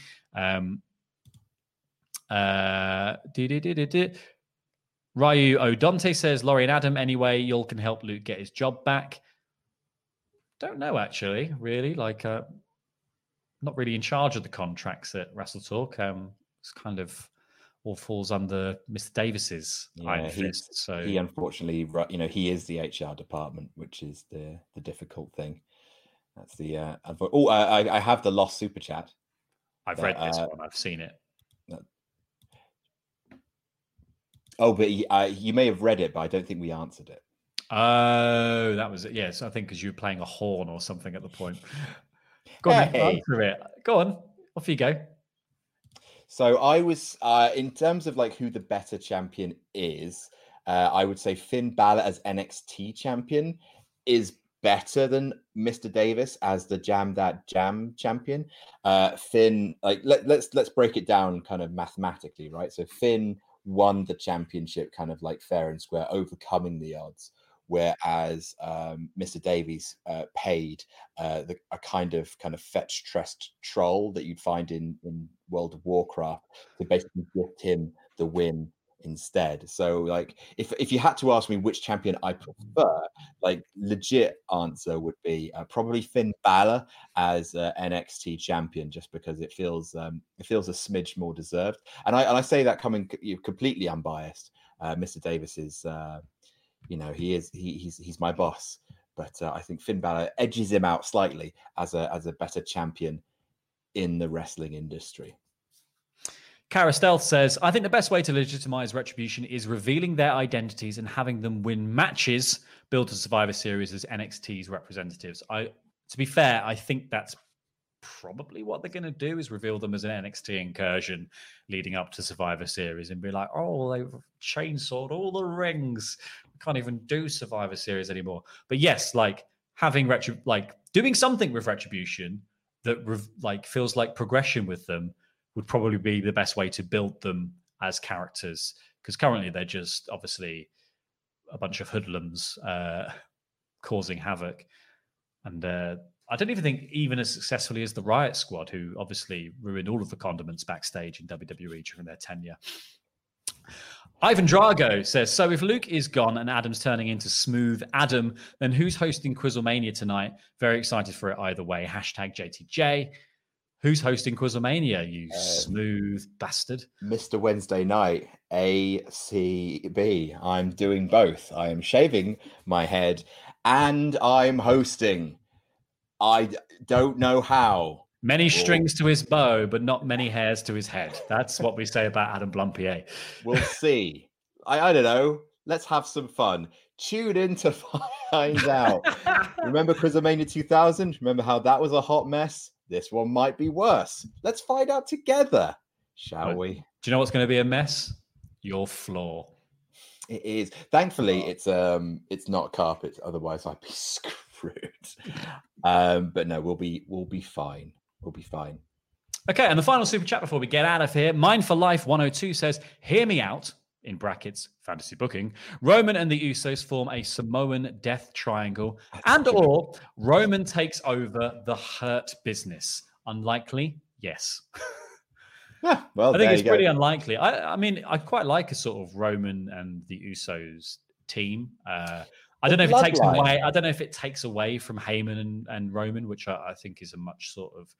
Ryu O'Dante says, Laurie and Adam, anyway, y'all can help Luke get his job back. Don't know, actually, really. Not really in charge of the contracts at Wrestle Talk. It's kind of all falls under Mr. Davis's iron fist. So he unfortunately, he is the HR department, which is the difficult thing. That's the. I have the lost super chat. I've read this one. I've seen it. But you may have read it, but I don't think we answered it. Oh, that was it. Yes, I think because you were playing a horn or something at the point. Go on, answer it. Go on, off you go. So I was, in terms of who the better champion is, I would say Finn Balor as NXT champion is better than Mr. Davis as the Jam That Jam champion. Finn, let's break it down kind of mathematically, right? So Finn won the championship kind of fair and square, overcoming the odds. whereas Mr. Davies paid a kind of fetch trust troll that you'd find in World of Warcraft to basically gift him the win instead. So like if you had to ask me which champion I prefer, like legit answer would be probably Finn Balor as NXT champion, just because it feels a smidge more deserved. And I say that coming completely unbiased. Mr. Davis is he's my boss, but I think Finn Balor edges him out slightly as a better champion in the wrestling industry. Cara Stealth says, I think the best way to legitimize Retribution is revealing their identities and having them win matches built to Survivor Series as NXT's representatives. To be fair, I think that's probably what they're going to do, is reveal them as an NXT incursion leading up to Survivor Series and be like, oh, they've chainsawed all the rings. We can't even do Survivor Series anymore. But yes, like having doing something with Retribution that feels like progression with them would probably be the best way to build them as characters, because currently they're just obviously a bunch of hoodlums causing havoc. And I don't even think even as successfully as the Riot Squad, who obviously ruined all of the condiments backstage in WWE during their tenure. Ivan Drago says, so if Luke is gone and Adam's turning into Smooth Adam, then who's hosting Quizzlemania tonight? Very excited for it either way. Hashtag JTJ. Who's hosting Quizzlemania, you smooth bastard? Mr. Wednesday Night, ACB. I'm doing both. I am shaving my head and I'm hosting. I don't know how. Many strings to his bow, but not many hairs to his head. That's what we say about Adam Blumpier. We'll see. I don't know. Let's have some fun. Tune in to find out. Remember Quizzlemania 2000? Remember how that was a hot mess? This one might be worse. Let's find out together, shall we? Do you know what's going to be a mess? Your floor. It is. Thankfully, it's not carpet. Otherwise, I'd be screwed. But no, we'll be fine. We'll be fine. Okay, and the final super chat before we get out of here. Mine for Life 102 says, "Hear me out." In brackets, fantasy booking, Roman and the Usos form a Samoan death triangle, or Roman takes over the Hurt Business. Unlikely? Yes. Yeah, well, I think it's pretty unlikely. I mean, I quite like a sort of Roman and the Usos team. I don't know if it takes away. I don't know if it takes away from Heyman and Roman, which I think is a much sort of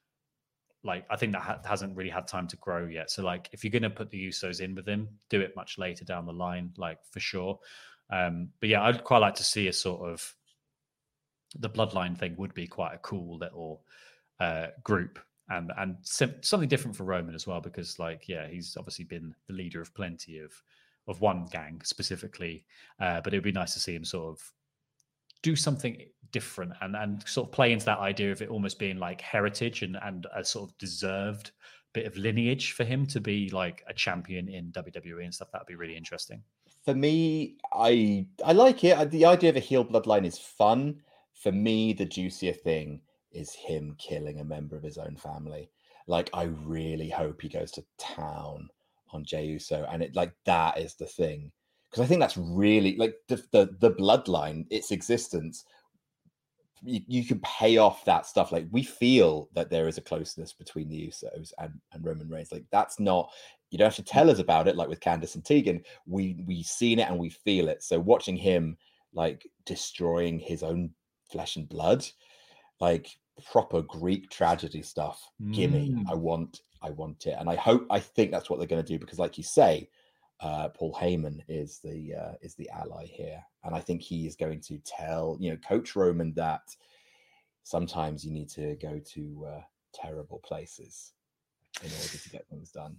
I think that hasn't really had time to grow yet. So, if you're going to put the Usos in with him, do it much later down the line, for sure. But yeah, I'd quite like to see a sort of the Bloodline thing would be quite a cool little group, and something different for Roman as well, because he's obviously been the leader of plenty of one gang specifically, but it would be nice to see him sort of do something different and sort of play into that idea of it almost being like heritage and a sort of deserved bit of lineage for him to be a champion in WWE and stuff. That'd be really interesting. For me, I like it. The idea of a heel bloodline is fun. For me, the juicier thing is him killing a member of his own family. I really hope he goes to town on Jey Uso, and that is the thing. Because I think that's really the bloodline, its existence. You can pay off that stuff. We feel that there is a closeness between the Usos and Roman Reigns. That's not, you don't have to tell us about it. With Candice and Tegan, we've seen it and we feel it. So watching him destroying his own flesh and blood, proper Greek tragedy stuff. Gimme, I want it, and I think that's what they're going to do, because like you say, Paul Heyman is the ally here, and I think he is going to tell Coach Roman that sometimes you need to go to terrible places in order to get things done.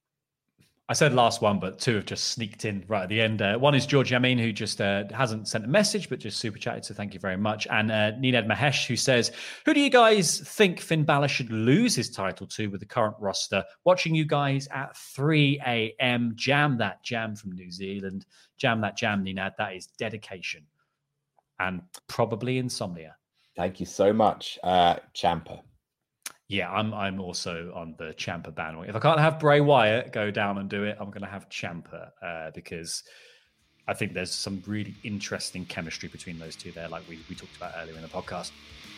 I said last one, but two have just sneaked in right at the end. One is George Yamin, who just hasn't sent a message, but just super chatted, so thank you very much. And Nined Mahesh, who says, who do you guys think Finn Balor should lose his title to with the current roster? Watching you guys at 3 a.m. Jam that jam from New Zealand. Jam that jam, Ninad. That is dedication. And probably insomnia. Thank you so much, Ciampa. Yeah, I'm also on the Ciampa bandwagon. If I can't have Bray Wyatt go down and do it, I'm going to have Ciampa because I think there's some really interesting chemistry between those two there, like we talked about earlier in the podcast.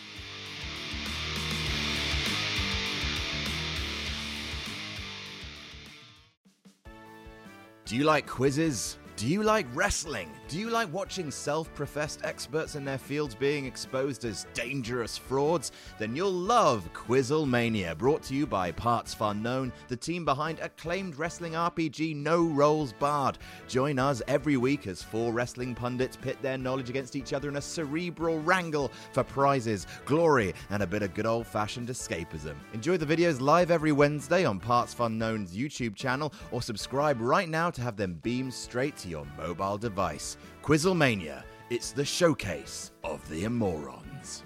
Do you like quizzes? Do you like wrestling? Do you like watching self-professed experts in their fields being exposed as dangerous frauds? Then you'll love Quizzlemania, brought to you by Parts Fun Known, the team behind acclaimed wrestling RPG No Rolls Barred. Join us every week as 4 wrestling pundits pit their knowledge against each other in a cerebral wrangle for prizes, glory, and a bit of good old-fashioned escapism. Enjoy the videos live every Wednesday on Parts Fun Known's YouTube channel, or subscribe right now to have them beamed straight to your mobile device. Quizzlemania, it's the showcase of the immorons.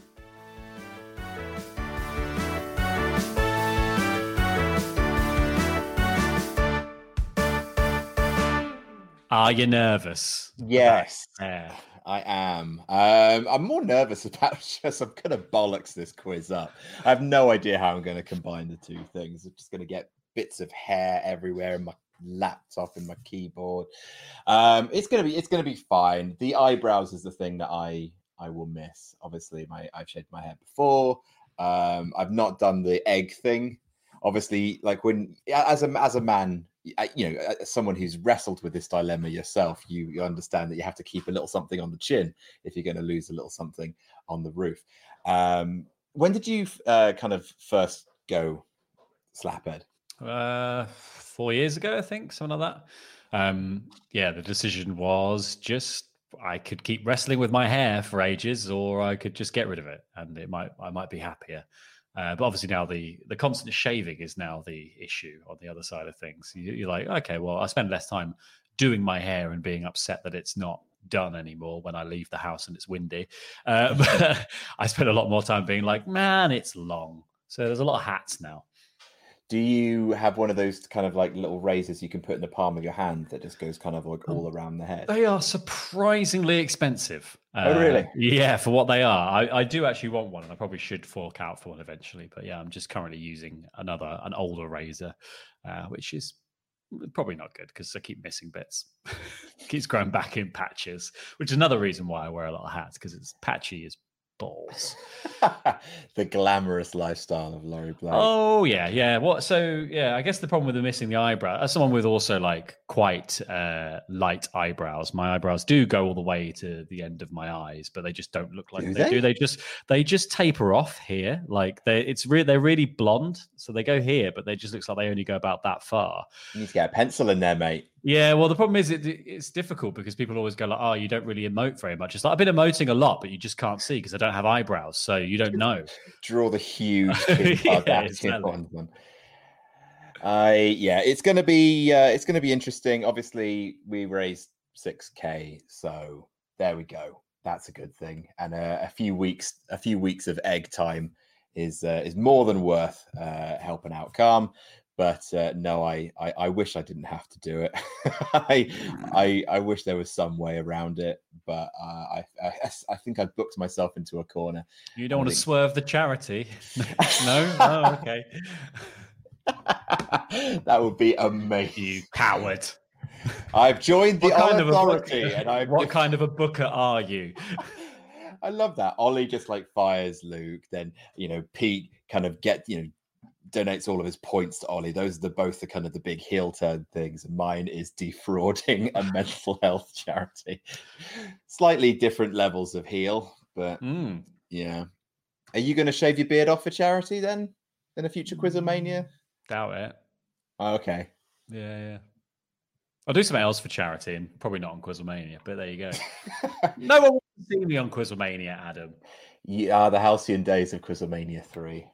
Are you nervous? Yes, I am. I'm more nervous about just I'm going to bollocks this quiz up. I have no idea how I'm going to combine the two things. I'm just going to get bits of hair everywhere in my laptop and my keyboard. It's gonna be fine. The eyebrows is the thing that I will miss. Obviously, I've shaved my hair before. I've not done the egg thing. Obviously, like when as a man, as someone who's wrestled with this dilemma yourself, you understand that you have to keep a little something on the chin if you're going to lose a little something on the roof. When did you kind of first go slaphead? 4 years ago, I think, something like that. The decision was just I could keep wrestling with my hair for ages, or I could just get rid of it, and I might be happier. But obviously now the constant shaving is now the issue on the other side of things. You're like, okay, well, I spend less time doing my hair and being upset that it's not done anymore when I leave the house and it's windy. But I spend a lot more time being like, man, it's long. So there's a lot of hats now. Do you have one of those kind of like little razors you can put in the palm of your hand that just goes kind of like all around the head? They are surprisingly expensive. Oh, really? Yeah, for what they are. I do actually want one, and I probably should fork out for one eventually. But yeah, I'm just currently using an older razor, which is probably not good because I keep missing bits. It keeps growing back in patches, which is another reason why I wear a lot of hats, because it's patchy as balls. The glamorous lifestyle of Laurie Blake. Oh yeah. I guess the problem with missing the eyebrow, as someone with also like quite light eyebrows, my eyebrows do go all the way to the end of my eyes, but they just don't look like they do. They just taper off here. Like they're really blonde, so they go here, but they just looks like they only go about that far. You need to get a pencil in there, mate. Yeah, well, the problem is it's difficult because people always go like, oh, you don't really emote very much. It's like, I've been emoting a lot, but you just can't see because I don't have eyebrows, so you don't know. Draw the huge exactly. On them. It's going to be interesting. Obviously, we raised 6K, so there we go. That's a good thing. And a few weeks of egg time is more than worth helping out Calm. But no, I wish I didn't have to do it. I wish there was some way around it, but I think I booked myself into a corner. You don't want to swerve the charity? No? Oh, okay. That would be amazing. You coward. I've joined the authority. What kind of a booker are you? I love that. Ollie just like fires Luke. Then, Pete kind of donates all of his points to Ollie. Those are both the kind of the big heel turn things. And mine is defrauding a mental health charity. Slightly different levels of heel, but yeah. Are you going to shave your beard off for charity then in a future Quizzlemania? Doubt it. Oh, okay. Yeah. I'll do something else for charity and probably not on Quizzlemania, but there you go. No one wants to see me on Quizzlemania, Adam. Yeah, the halcyon days of Quizzlemania 3.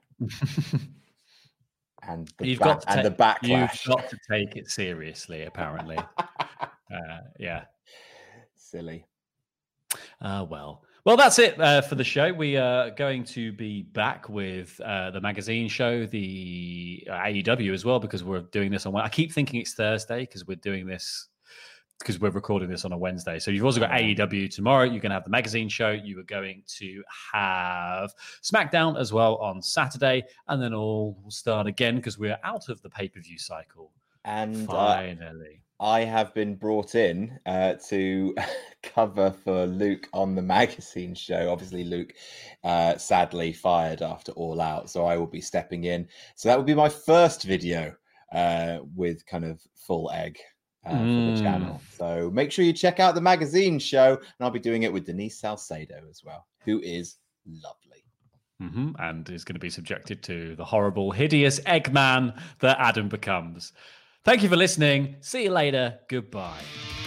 And the backlash. You've got to take it seriously, apparently. Yeah. Silly. Well, that's it for the show. We are going to be back with the magazine show, the AEW as well, because we're doing this on. I keep thinking it's Thursday because we're doing this because we're recording this on a Wednesday. So you've also got AEW tomorrow. You're going to have the magazine show. You are going to have SmackDown as well on Saturday, and then all will start again because we're out of the pay-per-view cycle. And finally. I have been brought in to cover for Luke on the magazine show. Obviously, Luke sadly fired after All Out, so I will be stepping in. So that will be my first video with kind of full egg for the channel. So make sure you check out the magazine show, and I'll be doing it with Denise Salcedo as well, who is lovely. And is going to be subjected to the horrible, hideous Eggman that Adam becomes. Thank you for listening. See you later. Goodbye.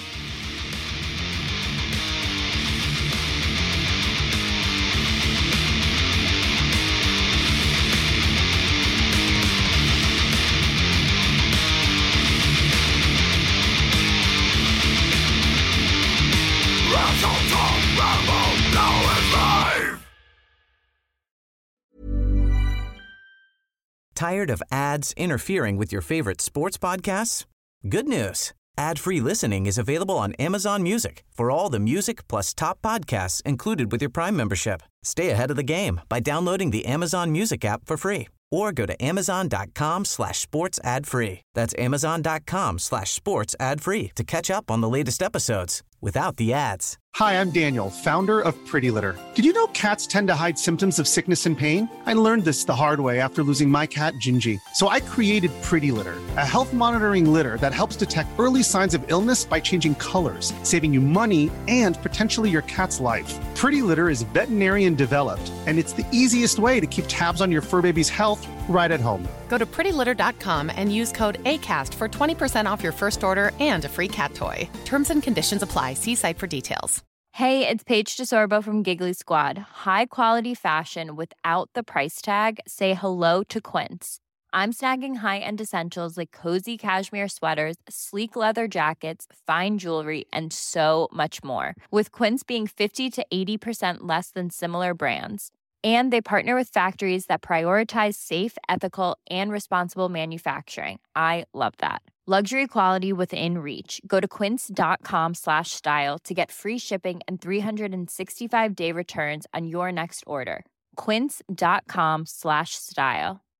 Tired of ads interfering with your favorite sports podcasts? Good news. Ad-free listening is available on Amazon Music for all the music plus top podcasts included with your Prime membership. Stay ahead of the game by downloading the Amazon Music app for free or go to amazon.com/sports ad free. That's amazon.com/sports ad free to catch up on the latest episodes without the ads. Hi, I'm Daniel, founder of Pretty Litter. Did you know cats tend to hide symptoms of sickness and pain? I learned this the hard way after losing my cat, Gingy. So I created Pretty Litter, a health monitoring litter that helps detect early signs of illness by changing colors, saving you money and potentially your cat's life. Pretty Litter is veterinarian developed, and it's the easiest way to keep tabs on your fur baby's health right at home. Go to prettylitter.com and use code ACAST for 20% off your first order and a free cat toy. Terms and conditions apply. See site for details. Hey, it's Paige DeSorbo from Giggly Squad. High quality fashion without the price tag. Say hello to Quince. I'm snagging high-end essentials like cozy cashmere sweaters, sleek leather jackets, fine jewelry, and so much more. With Quince being 50 to 80% less than similar brands. And they partner with factories that prioritize safe, ethical, and responsible manufacturing. I love that. Luxury quality within reach. Go to quince.com/style to get free shipping and 365-day returns on your next order. Quince.com/style.